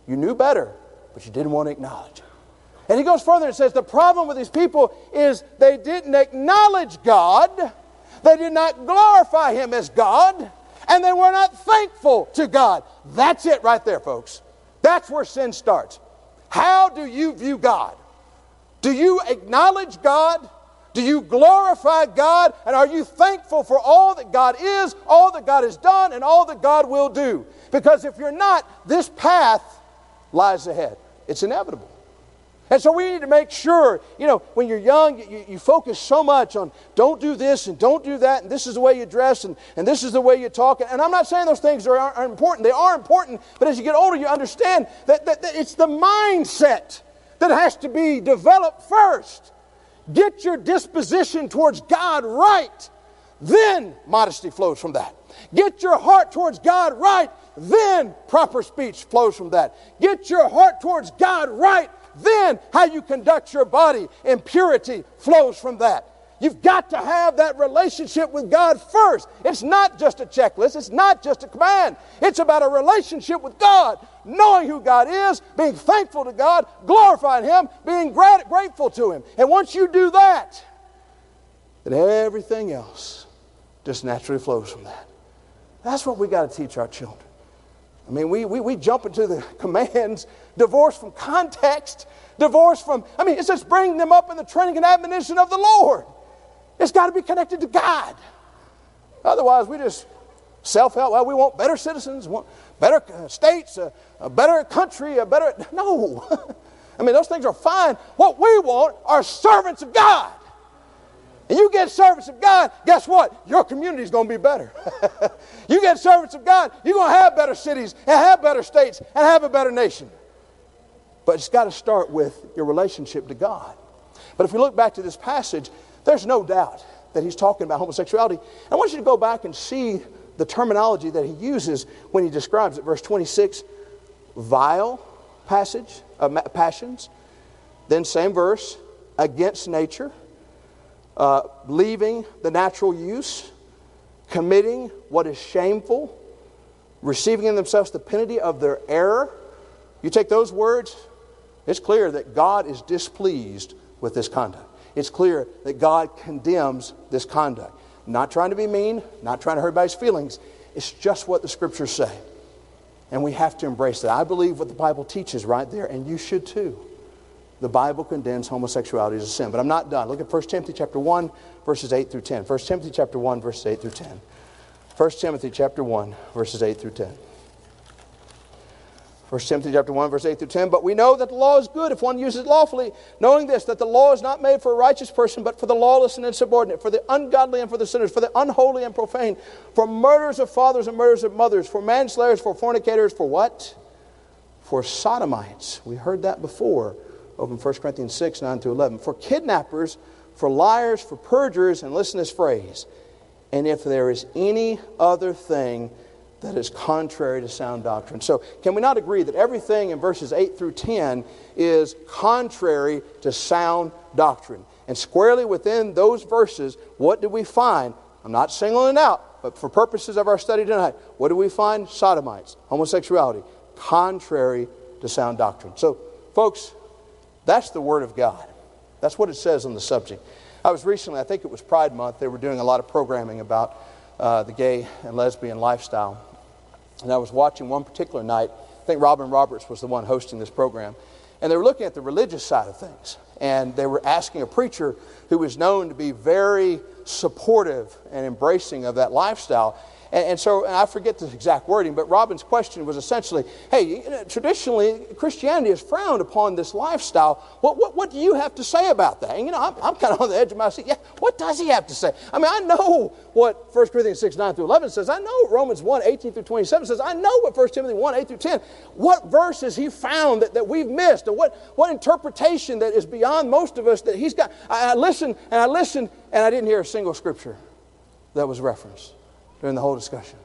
S1: You knew better, but you didn't want to acknowledge it. And he goes further and says the problem with these people is they didn't acknowledge God, they did not glorify Him as God, and they were not thankful to God. That's it right there, folks. That's where sin starts. How do you view God? Do you acknowledge God? Do you glorify God? And are you thankful for all that God is, all that God has done, and all that God will do? Because if you're not, this path lies ahead. It's inevitable. And so we need to make sure, you know, when you're young, you, you focus so much on don't do this and don't do that, and this is the way you dress, and, and this is the way you talk. And I'm not saying those things are, are important. They are important. But as you get older, you understand that, that, that it's the mindset that has to be developed first. Get your disposition towards God right. Then modesty flows from that. Get your heart towards God right. Then proper speech flows from that. Get your heart towards God right. Then how you conduct your body in purity flows from that. You've got to have that relationship with God first. It's not just a checklist. It's not just a command. It's about a relationship with God, knowing who God is, being thankful to God, glorifying Him, being grat- grateful to Him. And once you do that, then everything else just naturally flows from that. That's what we got to teach our children. I mean, we, we, we jump into the commands, divorced from context, divorced from, I mean, it says bring them up in the training and admonition of the Lord. It's got to be connected to God. Otherwise, we just self-help. Well, we want better citizens, want better states, a, a better country, a better, no. I mean, those things are fine. What we want are servants of God. And you get servants of God, guess what? Your community is going to be better. You get servants of God, you're going to have better cities and have better states and have a better nation. But it's got to start with your relationship to God. But if we look back to this passage, there's no doubt that he's talking about homosexuality. I want you to go back and see the terminology that he uses when he describes it. Verse twenty-six, vile passage, uh, passions. Then same verse, against nature. Uh, leaving the natural use, committing what is shameful, receiving in themselves the penalty of their error. You take those words, it's clear that God is displeased with this conduct. It's clear that God condemns this conduct. Not trying to be mean, not trying to hurt anybody's feelings. It's just what the Scriptures say. And we have to embrace that. I believe what the Bible teaches right there, and you should too. The Bible condemns homosexuality as a sin. But I'm not done. Look at First Timothy chapter one, verses eight through ten. First Timothy chapter one, verses eight through ten. First Timothy chapter one, verses eight through ten. First Timothy chapter one, verse eight through ten. But we know that the law is good if one uses it lawfully, knowing this, that the law is not made for a righteous person, but for the lawless and insubordinate, for the ungodly and for the sinners, for the unholy and profane, for murderers of fathers and murderers of mothers, for manslayers, for fornicators, for what? For sodomites. We heard that before. Open First Corinthians six, nine through eleven. For kidnappers, for liars, for perjurers, and listen to this phrase, and if there is any other thing that is contrary to sound doctrine. So can we not agree that everything in verses eight through ten is contrary to sound doctrine? And squarely within those verses, what do we find? I'm not singling it out, but for purposes of our study tonight, what do we find? Sodomites, homosexuality, contrary to sound doctrine. So, folks, that's the Word of God. That's what it says on the subject. I was recently, I think it was Pride Month, they were doing a lot of programming about uh, the gay and lesbian lifestyle. And I was watching one particular night, I think Robin Roberts was the one hosting this program, and they were looking at the religious side of things. And they were asking a preacher who was known to be very supportive and embracing of that lifestyle. And, and so, and I forget the exact wording, but Robin's question was essentially, hey, you know, traditionally, Christianity has frowned upon this lifestyle. What, what, what do you have to say about that? And, you know, I'm, I'm kind of on the edge of my seat. Yeah, what does he have to say? I mean, I know what First Corinthians six, nine through eleven says. I know what Romans one, eighteen through twenty-seven says. I know what First Timothy one, eight through ten. What verse has he found that, that we've missed? And what, what interpretation that is beyond most of us that he's got? I, I listened, and I listened, and I didn't hear a single scripture that was referenced during the whole discussion.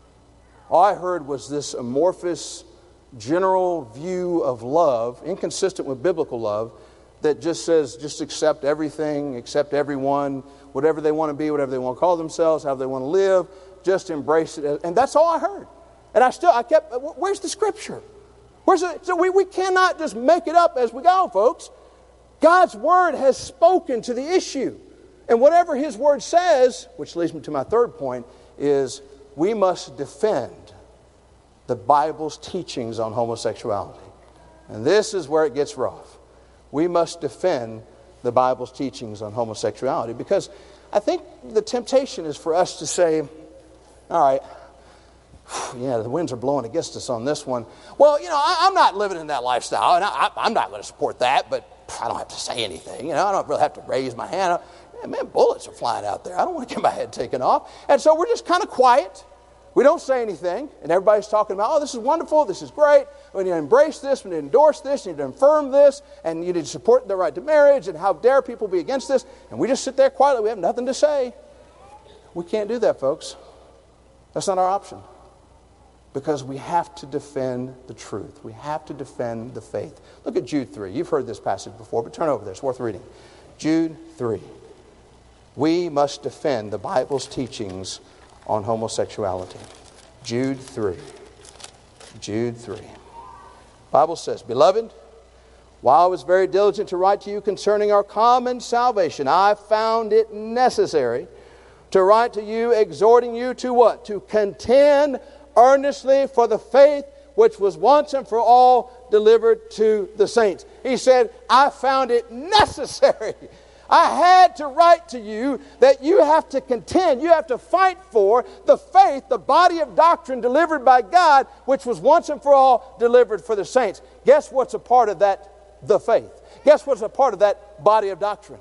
S1: All I heard was this amorphous, general view of love, inconsistent with biblical love, that just says, just accept everything, accept everyone, whatever they want to be, whatever they want to call themselves, how they want to live, just embrace it. And that's all I heard. And I still, I kept, where's the scripture? Where's the, so we, we cannot just make it up as we go, folks. God's Word has spoken to the issue. And whatever His Word says, which leads me to my third point, is we must defend the Bible's teachings on homosexuality. And this is where it gets rough. We must defend the Bible's teachings on homosexuality, because I think the temptation is for us to say, all right, yeah, the winds are blowing against us on this one. Well, you know, I, I'm not living in that lifestyle, and I, I, I'm not going to support that, but I don't have to say anything. You know, I don't really have to raise my hand. Man, bullets are flying out there. I don't want to get my head taken off. And so we're just kind of quiet. We don't say anything, and everybody's talking about, oh, this is wonderful, this is great. We need to embrace this, we need to endorse this, we need to affirm this, and you need to support the right to marriage, and how dare people be against this. And we just sit there quietly. We have nothing to say. We can't do that, folks. That's not our option. Because we have to defend the truth. We have to defend the faith. Look at Jude three. You've heard this passage before, but turn over there. It's worth reading. Jude three. We must defend the Bible's teachings on homosexuality. Jude three. Jude three. The Bible says, Beloved, while I was very diligent to write to you concerning our common salvation, I found it necessary to write to you, exhorting you to what? To contend earnestly for the faith which was once and for all delivered to the saints. He said, I found it necessary. I had to write to you that you have to contend, you have to fight for the faith, the body of doctrine delivered by God, which was once and for all delivered for the saints. Guess what's a part of that, the faith? Guess what's a part of that body of doctrine?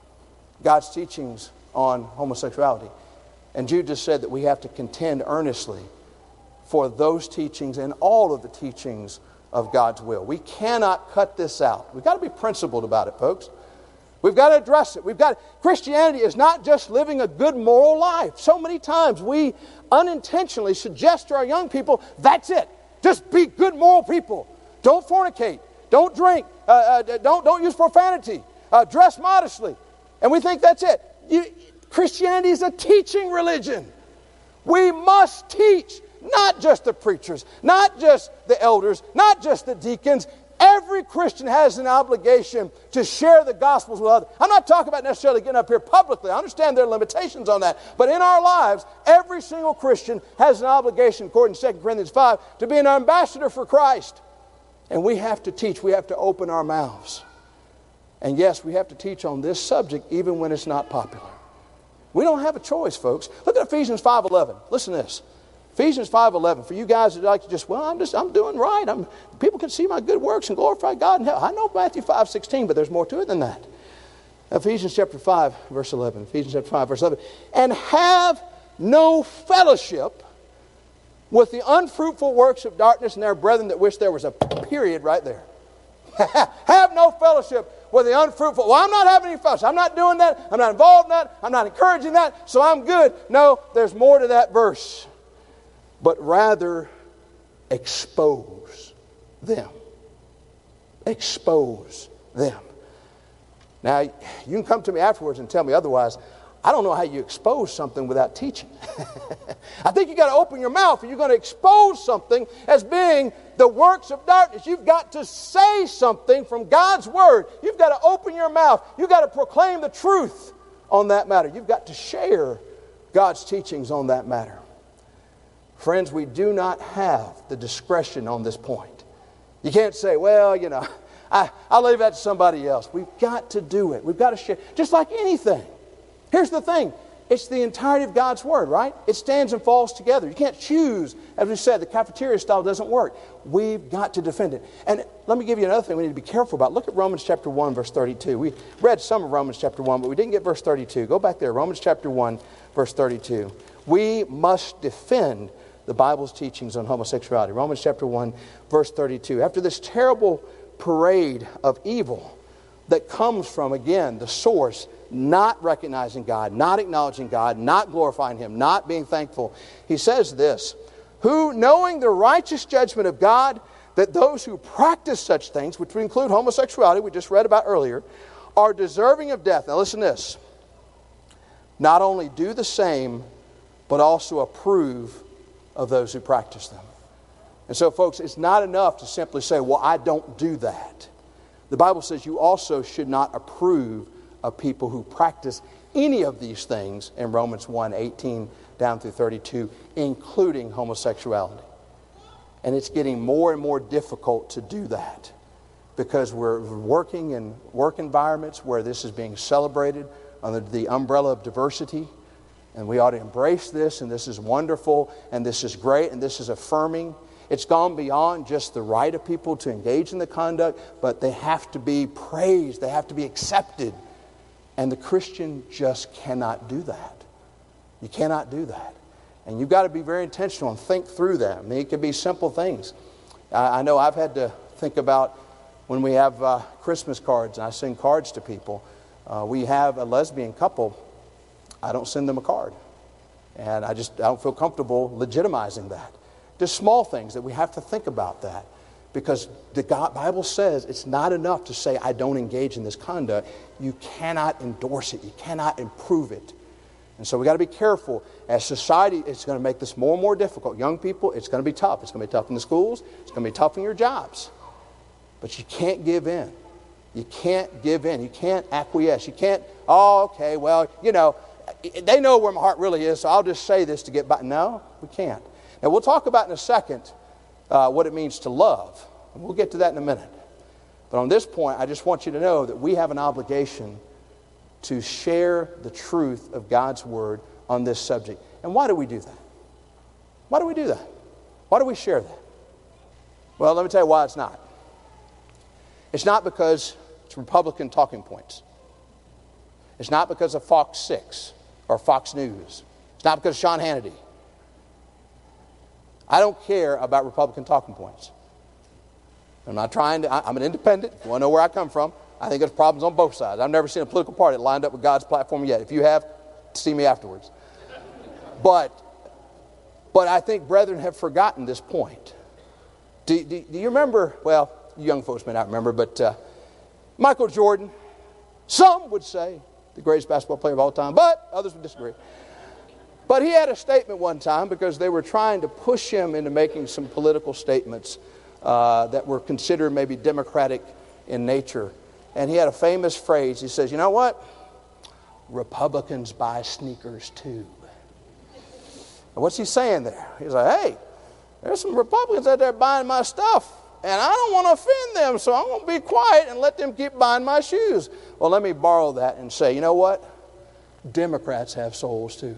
S1: God's teachings on homosexuality. And Jude just said that we have to contend earnestly for those teachings and all of the teachings of God's will. We cannot cut this out. We've got to be principled about it, folks. We've got to address it. We've got Christianity is not just living a good moral life. So many times we unintentionally suggest to our young people, that's it. Just be good moral people. Don't fornicate. Don't drink. Uh, uh, don't, don't use profanity. Uh, dress modestly. And we think that's it. You, Christianity is a teaching religion. We must teach. Not just the preachers, not just the elders, not just the deacons. Every Christian has an obligation to share the Gospels with others. I'm not talking about necessarily getting up here publicly. I understand there are limitations on that. But in our lives, every single Christian has an obligation, according to Second Corinthians five, to be an ambassador for Christ. And we have to teach. We have to open our mouths. And yes, we have to teach on this subject even when it's not popular. We don't have a choice, folks. Look at Ephesians five eleven. Listen to this. Ephesians five eleven. For you guys that like to just, well, I'm just, I'm doing right. I'm, people can see my good works and glorify God in hell. I know Matthew five sixteen, but there's more to it than that. Ephesians chapter five, verse eleven. Ephesians chapter five, verse eleven. And have no fellowship with the unfruitful works of darkness, and their brethren that wish. There was a period right there. Have no fellowship with the unfruitful. Well, I'm not having any fellowship. I'm not doing that. I'm not involved in that. I'm not encouraging that. So I'm good. No, there's more to that verse. But rather expose them. Expose them. Now, you can come to me afterwards and tell me otherwise. I don't know how you expose something without teaching. I think you've got to open your mouth, and you're going to expose something as being the works of darkness. You've got to say something from God's Word. You've got to open your mouth. You've got to proclaim the truth on that matter. You've got to share God's teachings on that matter. Friends, we do not have the discretion on this point. You can't say, well, you know, I, I'll leave that to somebody else. We've got to do it. We've got to share. Just like anything. Here's the thing. It's the entirety of God's Word, right? It stands and falls together. You can't choose. As we said, the cafeteria style doesn't work. We've got to defend it. And let me give you another thing we need to be careful about. Look at Romans chapter one, verse thirty-two. We read some of Romans chapter one, but we didn't get verse thirty-two. Go back there. Romans chapter one, verse thirty-two. We must defend the Bible's teachings on homosexuality. Romans chapter one, verse thirty-two. After this terrible parade of evil that comes from, again, the source, not recognizing God, not acknowledging God, not glorifying Him, not being thankful, he says this, who, knowing the righteous judgment of God, that those who practice such things, which would include homosexuality, we just read about earlier, are deserving of death. Now listen to this. Not only do the same, but also approve of those who practice them. And so, folks, it's not enough to simply say, well, I don't do that. The Bible says you also should not approve of people who practice any of these things in Romans one, eighteen down through thirty-two, including homosexuality. And it's getting more and more difficult to do that because we're working in work environments where this is being celebrated under the umbrella of diversity. And we ought to embrace this, and this is wonderful, and this is great, and this is affirming. It's gone beyond just the right of people to engage in the conduct, but they have to be praised. They have to be accepted. And the Christian just cannot do that. You cannot do that. And you've got to be very intentional and think through that. I mean, it could be simple things. I, I know I've had to think about when we have uh, Christmas cards, and I send cards to people. Uh, we have a lesbian couple. I don't send them a card. And I just I don't feel comfortable legitimizing that. Just small things that we have to think about that. Because the God, Bible says it's not enough to say, I don't engage in this conduct. You cannot endorse it. You cannot improve it. And so we got to be careful. As society, it's going to make this more and more difficult. Young people, it's going to be tough. It's going to be tough in the schools. It's going to be tough in your jobs. But you can't give in. You can't give in. You can't acquiesce. You can't, oh, okay, well, you know, they know where my heart really is, so I'll just say this to get by. No, we can't. Now, we'll talk about in a second uh, what it means to love. And we'll get to that in a minute. But on this point, I just want you to know that we have an obligation to share the truth of God's Word on this subject. And why do we do that? Why do we do that? Why do we share that? Well, let me tell you why it's not. It's not because it's Republican talking points. It's not because of Fox six or Fox News. It's not because of Sean Hannity. I don't care about Republican talking points. I'm not trying to, I'm an independent. If you want to know where I come from, I think there's problems on both sides. I've never seen a political party that lined up with God's platform yet. If you have, see me afterwards. But, but I think brethren have forgotten this point. Do, do, do you remember, well, you young folks may not remember, but uh, Michael Jordan, some would say the greatest basketball player of all time, but others would disagree. But he had a statement one time because they were trying to push him into making some political statements uh, that were considered maybe democratic in nature. And he had a famous phrase. He says, you know what? Republicans buy sneakers too. And what's he saying there? He's like, hey, there's some Republicans out there buying my stuff, and I don't want to offend them, so I'm going to be quiet and let them keep buying my shoes. Well, let me borrow that and say, you know what? Democrats have souls too.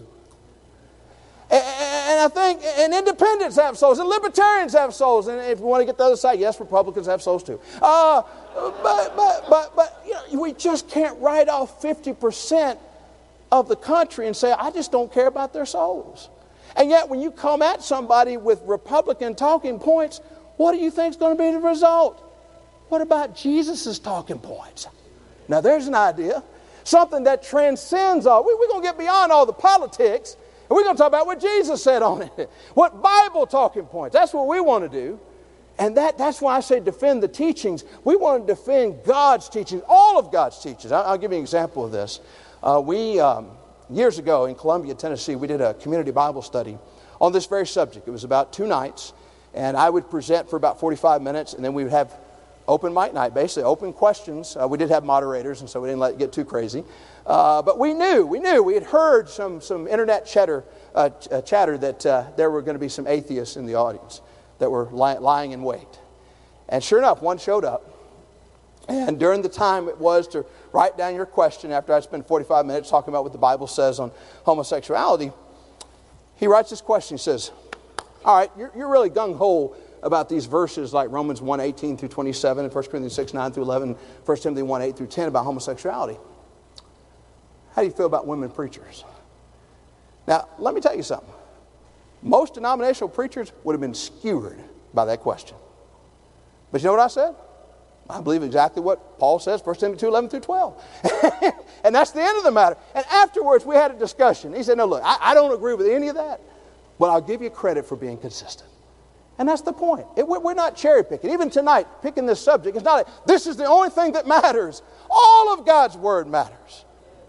S1: And I think, and independents have souls, and libertarians have souls, and if you want to get the other side, yes, Republicans have souls too. Uh, but, but, but, but, you know, we just can't write off fifty percent of the country and say, I just don't care about their souls. And yet, when you come at somebody with Republican talking points, what do you think is going to be the result? What about Jesus' talking points? Now, there's an idea, something that transcends all. We, we're going to get beyond all the politics. And we're going to talk about what Jesus said on it. What Bible talking points. That's what we want to do. And that, that's why I say defend the teachings. We want to defend God's teachings, all of God's teachings. I'll, I'll give you an example of this. Uh, we, um, years ago in Columbia, Tennessee, we did a community Bible study on this very subject. It was about two nights. And I would present for about forty-five minutes, and then we would have open mic night, basically open questions. Uh, we did have moderators, and so we didn't let it get too crazy. Uh, but we knew, we knew, we had heard some some internet chatter, uh, ch- uh, chatter that uh, there were going to be some atheists in the audience that were li- lying in wait. And sure enough, one showed up. And during the time it was to write down your question after I spent forty-five minutes talking about what the Bible says on homosexuality, he writes this question. He says, all right, you're, you're really gung-ho about these verses like Romans one, eighteen through twenty-seven and First Corinthians six, nine through eleven, First Timothy one, eight through ten about homosexuality. How do you feel about women preachers? Now, let me tell you something. Most denominational preachers would have been skewered by that question. But you know what I said? I believe exactly what Paul says, First Timothy two, eleven through twelve. And that's the end of the matter. And afterwards, we had a discussion. He said, no, look, I, I don't agree with any of that, but I'll give you credit for being consistent. And that's the point. It, we're not cherry picking. Even tonight, picking this subject, it's not a, this is the only thing that matters. All of God's Word matters.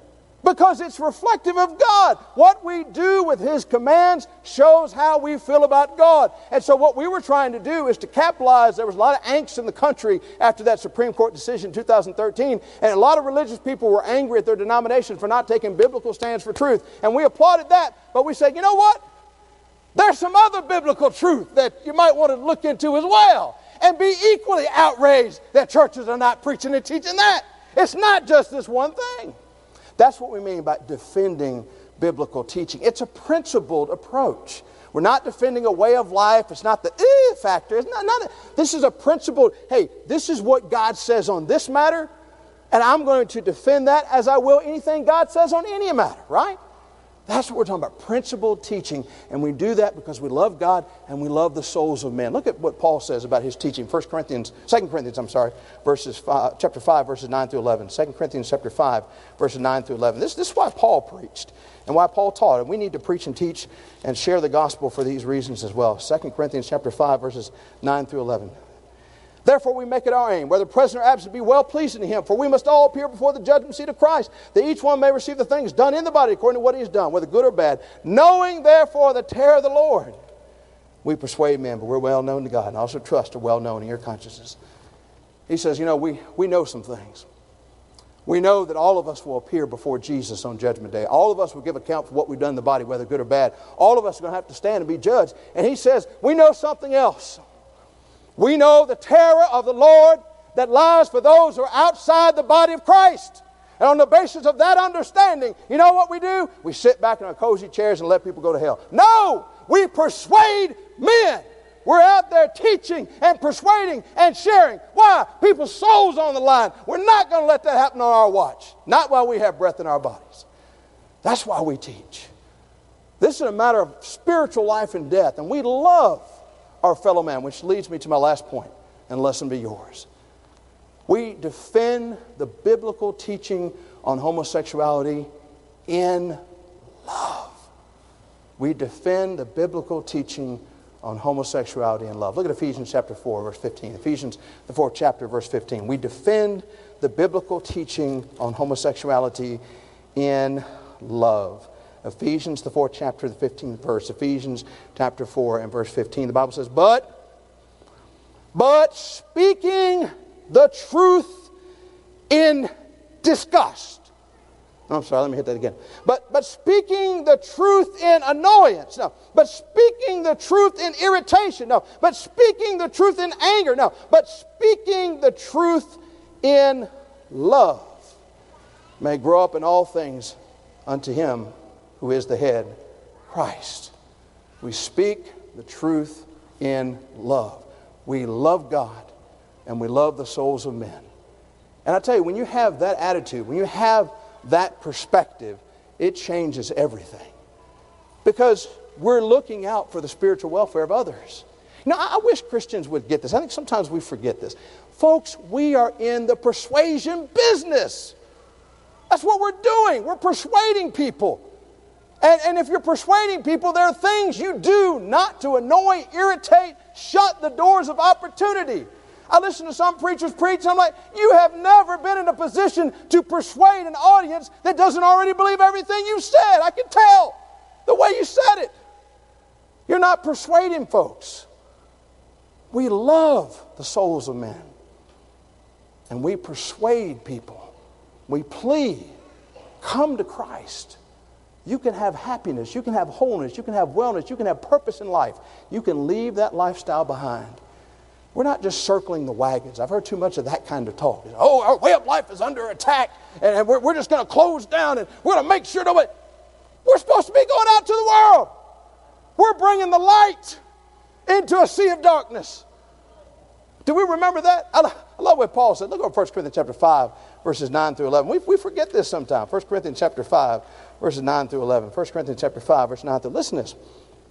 S1: Because it's reflective of God. What we do with His commands shows how we feel about God. And so what we were trying to do is to capitalize. There was a lot of angst in the country after that Supreme Court decision in two thousand thirteen. And a lot of religious people were angry at their denomination for not taking biblical stands for truth. And we applauded that. But we said, you know what? There's some other biblical truth that you might want to look into as well. And be equally outraged that churches are not preaching and teaching that. It's not just this one thing. That's what we mean by defending biblical teaching. It's a principled approach. We're not defending a way of life. It's not the eh factor. It's not, not a, this is a principled, hey, this is what God says on this matter, and I'm going to defend that as I will anything God says on any matter, right? That's what we're talking about, principled teaching. And we do that because we love God and we love the souls of men. Look at what Paul says about his teaching. First Corinthians, Second Corinthians, I'm sorry, verses five, chapter five, verses nine through eleven. Second Corinthians chapter five, verses nine through eleven. This, this is why Paul preached and why Paul taught. And we need to preach and teach and share the gospel for these reasons as well. Second Corinthians chapter five, verses nine through eleven. Therefore we make it our aim, whether present or absent, be well pleasing to Him. For we must all appear before the judgment seat of Christ, that each one may receive the things done in the body according to what he has done, whether good or bad. Knowing therefore the terror of the Lord, we persuade men, but we're well known to God, and also trust are well known in your consciences. He says, you know, we, we know some things. We know that all of us will appear before Jesus on Judgment Day. All of us will give account for what we've done in the body, whether good or bad. All of us are going to have to stand and be judged. And he says, we know something else. We know the terror of the Lord that lies for those who are outside the body of Christ. And on the basis of that understanding, you know what we do? We sit back in our cozy chairs and let people go to hell. No! We persuade men. We're out there teaching and persuading and sharing. Why? People's souls on the line. We're not going to let that happen on our watch. Not while we have breath in our bodies. That's why we teach. This is a matter of spiritual life and death. And we love our fellow man, which leads me to my last point, and lesson be yours. We defend the biblical teaching on homosexuality in love. We defend the biblical teaching on homosexuality in love. Look at Ephesians chapter four, verse fifteen. Ephesians, the fourth chapter, verse fifteen. We defend the biblical teaching on homosexuality in love. Ephesians, the fourth chapter, the fifteenth verse. Ephesians chapter four and verse fifteen. The Bible says, But, but speaking the truth in disgust. No, I'm sorry, let me hit that again. But, but speaking the truth in annoyance. No. But speaking the truth in irritation. No. But speaking the truth in anger. No. But speaking the truth in love. May grow up in all things unto Him who is the head, Christ. We speak the truth in love. We love God and we love the souls of men. And I tell you, when you have that attitude, when you have that perspective, it changes everything. Because we're looking out for the spiritual welfare of others. You know, I wish Christians would get this. I think sometimes we forget this. Folks, we are in the persuasion business. That's what we're doing. We're persuading people. And, and if you're persuading people, there are things you do not to annoy, irritate, shut the doors of opportunity. I listen to some preachers preach, and I'm like, you have never been in a position to persuade an audience that doesn't already believe everything you said. I can tell the way you said it. You're not persuading folks. We love the souls of men. And we persuade people. We plead, come to Christ. You can have happiness, you can have wholeness, you can have wellness, you can have purpose in life. You can leave that lifestyle behind. We're not just circling the wagons. I've heard too much of that kind of talk. Oh, our way of life is under attack, and we're, we're just going to close down, and we're going to make sure nobody... We're supposed to be going out to the world. We're bringing the light into a sea of darkness. Do we remember that? I love what Paul said. Look at First Corinthians chapter five, verses nine through eleven. We, we forget this sometimes. First Corinthians chapter five, verses nine through eleven. First Corinthians chapter five, verse nine through eleven. Listen to this.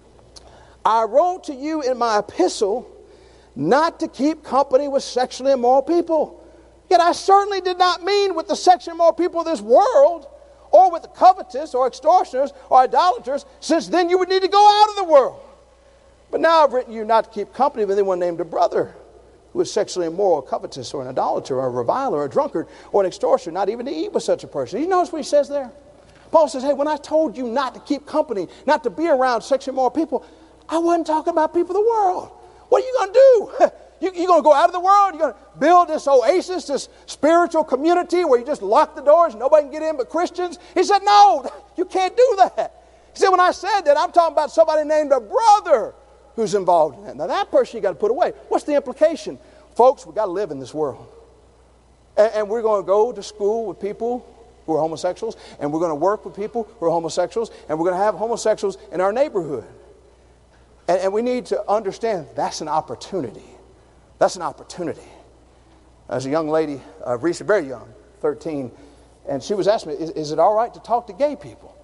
S1: I wrote to you in my epistle not to keep company with sexually immoral people. Yet I certainly did not mean with the sexually immoral people of this world, or with the covetous, or extortioners, or idolaters, since then you would need to go out of the world. But now I've written you not to keep company with anyone named a brother, who is sexually immoral, covetous, or an idolater, or a reviler, or a drunkard, or an extortioner, not even to eat with such a person. You notice what he says there? Paul says, hey, when I told you not to keep company, not to be around sexually immoral people, I wasn't talking about people of the world. What are you going to do? You, you're going to go out of the world? You're going to build this oasis, this spiritual community where you just lock the doors and nobody can get in but Christians? He said, no, you can't do that. He said, when I said that, I'm talking about somebody named a brother who's involved in that. Now, that person you got to put away. What's the implication? Folks, we've got to live in this world. And, and we're going to go to school with people who are homosexuals, and we're going to work with people who are homosexuals, and we're going to have homosexuals in our neighborhood. And, and we need to understand that's an opportunity. That's an opportunity. As a young lady, uh, recently, very young, thirteen, and she was asking me, is, is it all right to talk to gay people?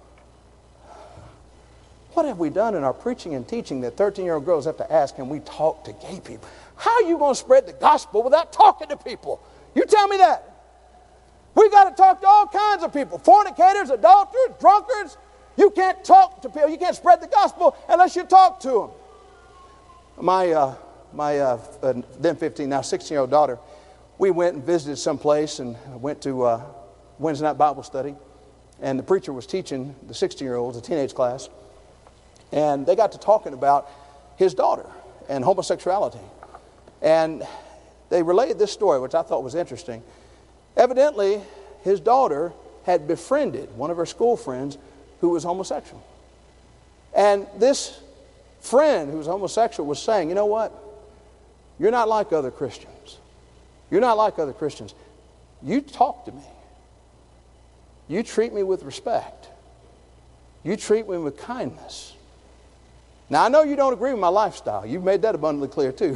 S1: What have we done in our preaching and teaching that thirteen-year-old girls have to ask, can we talk to gay people? How are you going to spread the gospel without talking to people? You tell me that. We got to talk to all kinds of people. Fornicators, adulterers, drunkards. You can't talk to people. You can't spread the gospel unless you talk to them. My, uh, my uh, uh, then fifteen, now sixteen-year-old daughter, we went and visited someplace and went to uh, Wednesday night Bible study. And the preacher was teaching the sixteen-year-olds, a teenage class. And they got to talking about his daughter and homosexuality. And they relayed this story, which I thought was interesting. Evidently, his daughter had befriended one of her school friends who was homosexual. And this friend who was homosexual was saying, you know what? You're not like other Christians. You're not like other Christians. You talk to me. You treat me with respect. You treat me with kindness. Now, I know you don't agree with my lifestyle. You've made that abundantly clear, too.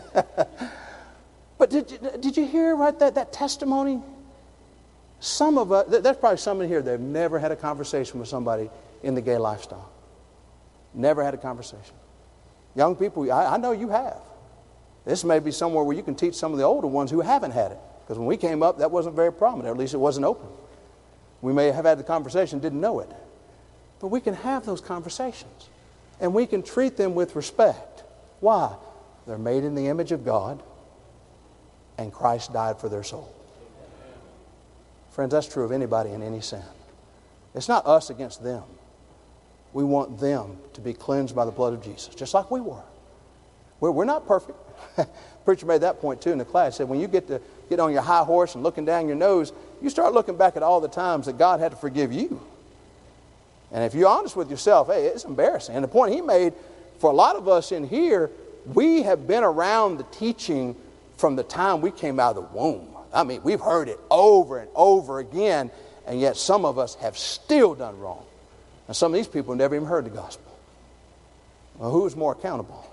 S1: But did you, did you hear right that, that testimony? Some of us, there's probably some in here that have never had a conversation with somebody in the gay lifestyle. Never had a conversation. Young people, I, I know you have. This may be somewhere where you can teach some of the older ones who haven't had it. Because when we came up, that wasn't very prominent. Or at least it wasn't open. We may have had the conversation, didn't know it. But we can have those conversations. And we can treat them with respect. Why? They're made in the image of God. And Christ died for their soul. Friends, that's true of anybody in any sin. It's not us against them. We want them to be cleansed by the blood of Jesus, just like we were. We're, we're not perfect. Preacher made that point too in the class. He said when you get to get on your high horse and looking down your nose, you start looking back at all the times that God had to forgive you. And if you're honest with yourself, hey, it's embarrassing. And the point he made, for a lot of us in here, we have been around the teaching from the time we came out of the womb. I mean, we've heard it over and over again, and yet some of us have still done wrong. And some of these people never even heard the gospel. Well, who's more accountable?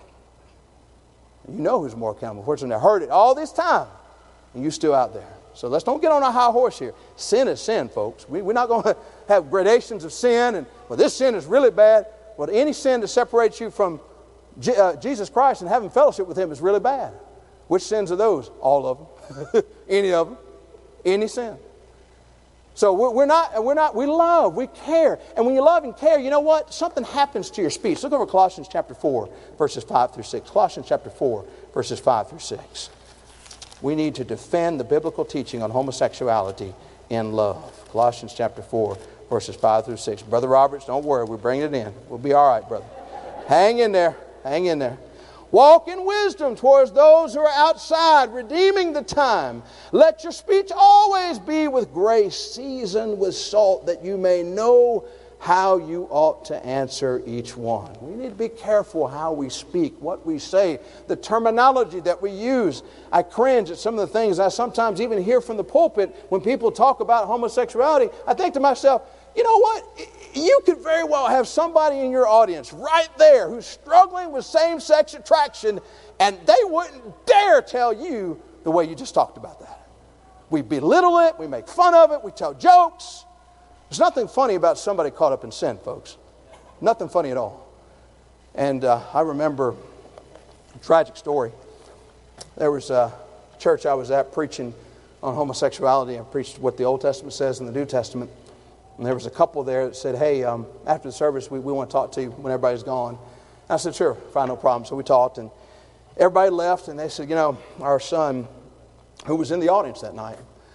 S1: You know who's more accountable. Fortunately, they heard it all this time, and you're still out there. So let's don't get on our high horse here. Sin is sin, folks. We, we're not going to have gradations of sin, and, well, this sin is really bad. Well, any sin that separates you from Je- uh, Jesus Christ and having fellowship with Him is really bad. Which sins are those? All of them. Any of them. Any sin. So we're, we're not, we're not, we love, we care. And when you love and care, you know what? Something happens to your speech. Look over Colossians chapter four, verses five through six. Colossians chapter four, verses five through six. We need to defend the biblical teaching on homosexuality in love. Colossians chapter four, verses five through six. Brother Roberts, don't worry, we're bringing it in. We'll be all right, brother. Hang in there. Hang in there. Walk in wisdom towards those who are outside, redeeming the time. Let your speech always be with grace, seasoned with salt, that you may know how you ought to answer each one. We need to be careful how we speak, what we say, the terminology that we use. I cringe at some of the things I sometimes even hear from the pulpit when people talk about homosexuality. I think to myself, you know what? You could very well have somebody in your audience right there who's struggling with same-sex attraction, and they wouldn't dare tell you the way you just talked about that. We belittle it, we make fun of it, we tell jokes. There's nothing funny about somebody caught up in sin, folks. Nothing funny at all. And uh, I remember a tragic story. There was a church I was at preaching on homosexuality. I preached what the Old Testament says in the New Testament. And there was a couple there that said, hey, um, after the service, we, we want to talk to you when everybody's gone. And I said, sure, fine, no problem. So we talked, and everybody left, and they said, you know, our son, who was in the audience that night,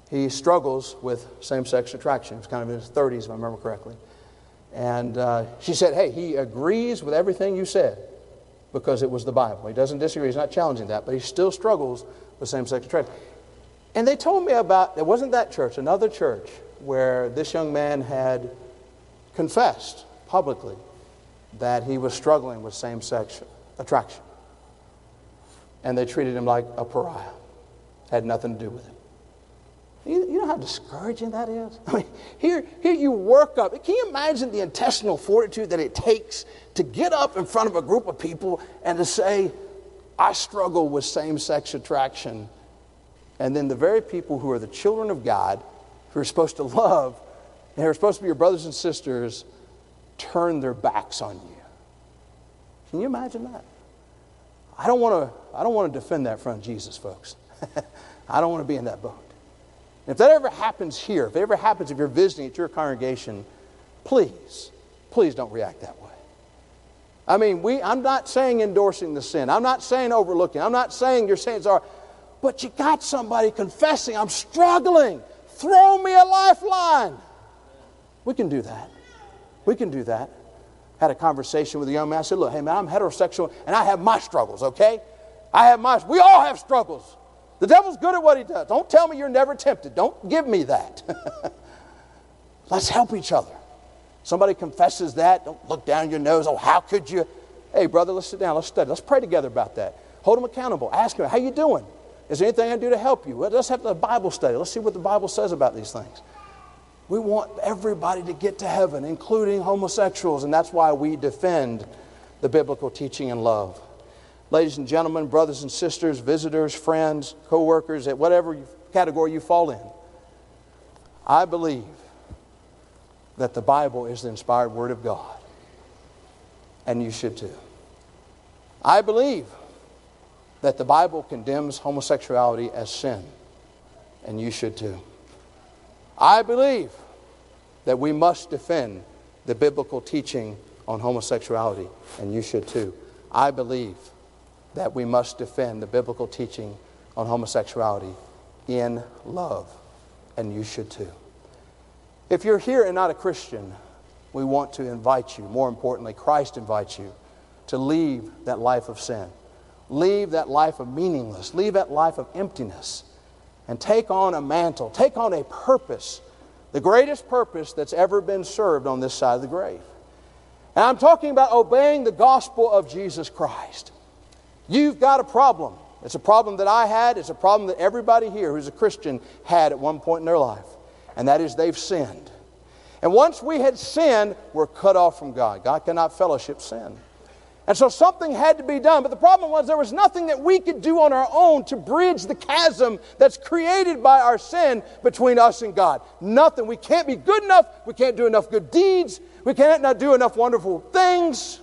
S1: he struggles with same-sex attraction. He was kind of in his thirties, if I remember correctly. And uh, she said, hey, he agrees with everything you said because it was the Bible. He doesn't disagree. He's not challenging that, but he still struggles with same-sex attraction. And they told me about, it wasn't that church, another church, where this young man had confessed publicly that he was struggling with same-sex attraction. And they treated him like a pariah. Had nothing to do with it. You, you know how discouraging that is? I mean, here, here you work up. Can you imagine the intestinal fortitude that it takes to get up in front of a group of people and to say, I struggle with same-sex attraction. And then the very people who are the children of God, who are supposed to love, and who are supposed to be your brothers and sisters, turn their backs on you. Can you imagine that? I don't want to I don't want to defend that in front of Jesus, folks. I don't want to be in that boat. And if that ever happens here, if it ever happens if you're visiting at your congregation, please, please don't react that way. I mean, we I'm not saying endorsing the sin. I'm not saying overlooking. I'm not saying your sins are, but you got somebody confessing, I'm struggling. Throw me a lifeline. We can do that. We can do that. Had a conversation with a young man. I said, look, hey man, I'm heterosexual and I have my struggles, okay? I have my, we all have struggles. The devil's good at what he does. Don't tell me you're never tempted. Don't give me that. Let's help each other. Somebody confesses that. Don't look down your nose. Oh, how could you? Hey, brother, let's sit down. Let's study. Let's pray together about that. Hold them accountable. Ask them, how you doing? Is there anything I can do to help you? Well, let's have a Bible study. Let's see what the Bible says about these things. We want everybody to get to heaven, including homosexuals, and that's why we defend the biblical teaching and love. Ladies and gentlemen, brothers and sisters, visitors, friends, co-workers, at whatever category you fall in, I believe that the Bible is the inspired Word of God, and you should too. I believe that the Bible condemns homosexuality as sin, and you should too. I believe that we must defend the biblical teaching on homosexuality, and you should too. I believe that we must defend the biblical teaching on homosexuality in love, and you should too. If you're here and not a Christian, we want to invite you, more importantly, Christ invites you to leave that life of sin. Leave that life of meaningless. Leave that life of emptiness. And take on a mantle. Take on a purpose. The greatest purpose that's ever been served on this side of the grave. And I'm talking about obeying the gospel of Jesus Christ. You've got a problem. It's a problem that I had. It's a problem that everybody here who's a Christian had at one point in their life. And that is they've sinned. And once we had sinned, we're cut off from God. God cannot fellowship sin. And so something had to be done. But the problem was there was nothing that we could do on our own to bridge the chasm that's created by our sin between us and God. Nothing. We can't be good enough. We can't do enough good deeds. We can't not do enough wonderful things.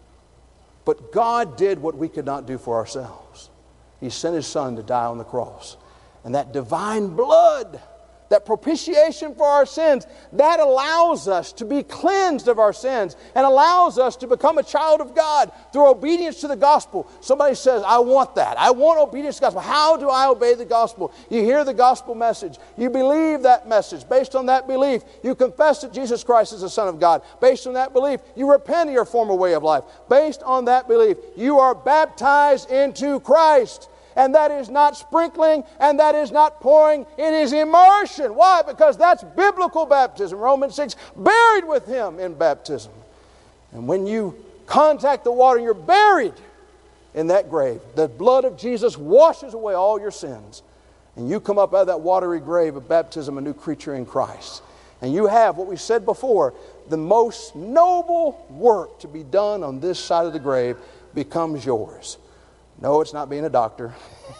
S1: But God did what we could not do for ourselves. He sent His Son to die on the cross. And that divine blood, that propitiation for our sins, that allows us to be cleansed of our sins and allows us to become a child of God through obedience to the gospel. Somebody says, I want that. I want obedience to the gospel. How do I obey the gospel? You hear the gospel message. You believe that message. Based on that belief, you confess that Jesus Christ is the Son of God. Based on that belief, you repent of your former way of life. Based on that belief, you are baptized into Christ. And that is not sprinkling, and that is not pouring. It is immersion. Why? Because that's biblical baptism. Romans six, buried with Him in baptism. And when you contact the water, you're buried in that grave. The blood of Jesus washes away all your sins. And you come up out of that watery grave of baptism, a new creature in Christ. And you have, what we said before, the most noble work to be done on this side of the grave becomes yours. No, it's not being a doctor.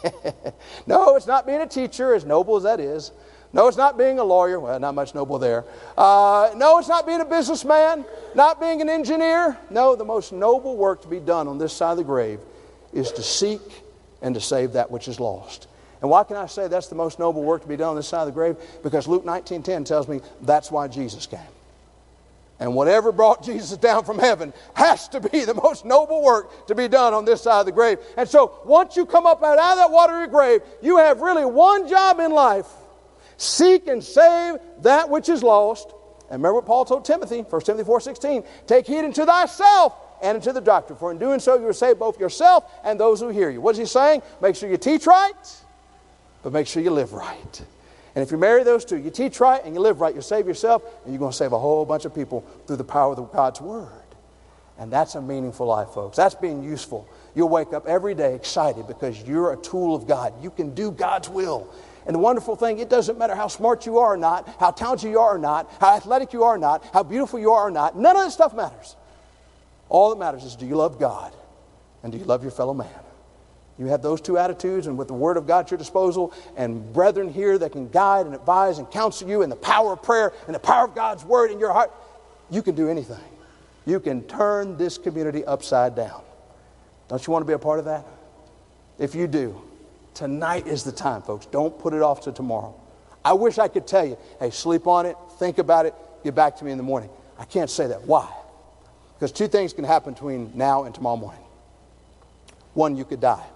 S1: No, it's not being a teacher, as noble as that is. No, it's not being a lawyer. Well, not much noble there. Uh, no, it's not being a businessman, not being an engineer. No, the most noble work to be done on this side of the grave is to seek and to save that which is lost. And why can I say that's the most noble work to be done on this side of the grave? Because Luke nineteen ten tells me that's why Jesus came. And whatever brought Jesus down from heaven has to be the most noble work to be done on this side of the grave. And so once you come up out of that watery grave, you have really one job in life. Seek and save that which is lost. And remember what Paul told Timothy, First Timothy four sixteen, take heed unto thyself and unto the doctrine, for in doing so you will save both yourself and those who hear you. What is he saying? Make sure you teach right, but make sure you live right. And if you marry those two, you teach right and you live right, you'll save yourself, and you're going to save a whole bunch of people through the power of God's Word. And that's a meaningful life, folks. That's being useful. You'll wake up every day excited because you're a tool of God. You can do God's will. And the wonderful thing, it doesn't matter how smart you are or not, how talented you are or not, how athletic you are or not, how beautiful you are or not. None of this stuff matters. All that matters is, do you love God and do you love your fellow man? You have those two attitudes, and with the Word of God at your disposal and brethren here that can guide and advise and counsel you, and the power of prayer and the power of God's Word in your heart, you can do anything. You can turn this community upside down. Don't you want to be a part of that? If you do, tonight is the time, folks. Don't put it off to tomorrow. I wish I could tell you, hey, sleep on it, think about it, get back to me in the morning. I can't say that. Why? Because two things can happen between now and tomorrow morning. One, you could die.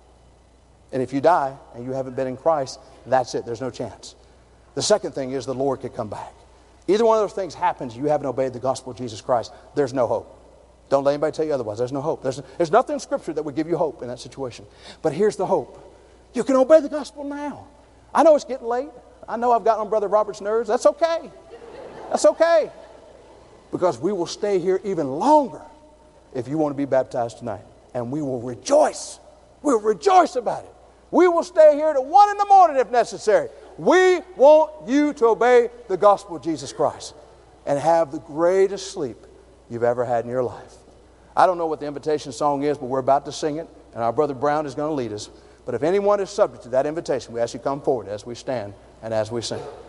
S1: And if you die and you haven't been in Christ, that's it. There's no chance. The second thing is the Lord could come back. Either one of those things happens, you haven't obeyed the gospel of Jesus Christ. There's no hope. Don't let anybody tell you otherwise. There's no hope. There's, there's nothing in Scripture that would give you hope in that situation. But here's the hope. You can obey the gospel now. I know it's getting late. I know I've gotten on Brother Robert's nerves. That's okay. That's okay. Because we will stay here even longer if you want to be baptized tonight. And we will rejoice. We'll rejoice about it. We will stay here to one in the morning if necessary. We want you to obey the gospel of Jesus Christ and have the greatest sleep you've ever had in your life. I don't know what the invitation song is, but we're about to sing it, and our brother Brown is going to lead us. But if anyone is subject to that invitation, we ask you to come forward as we stand and as we sing.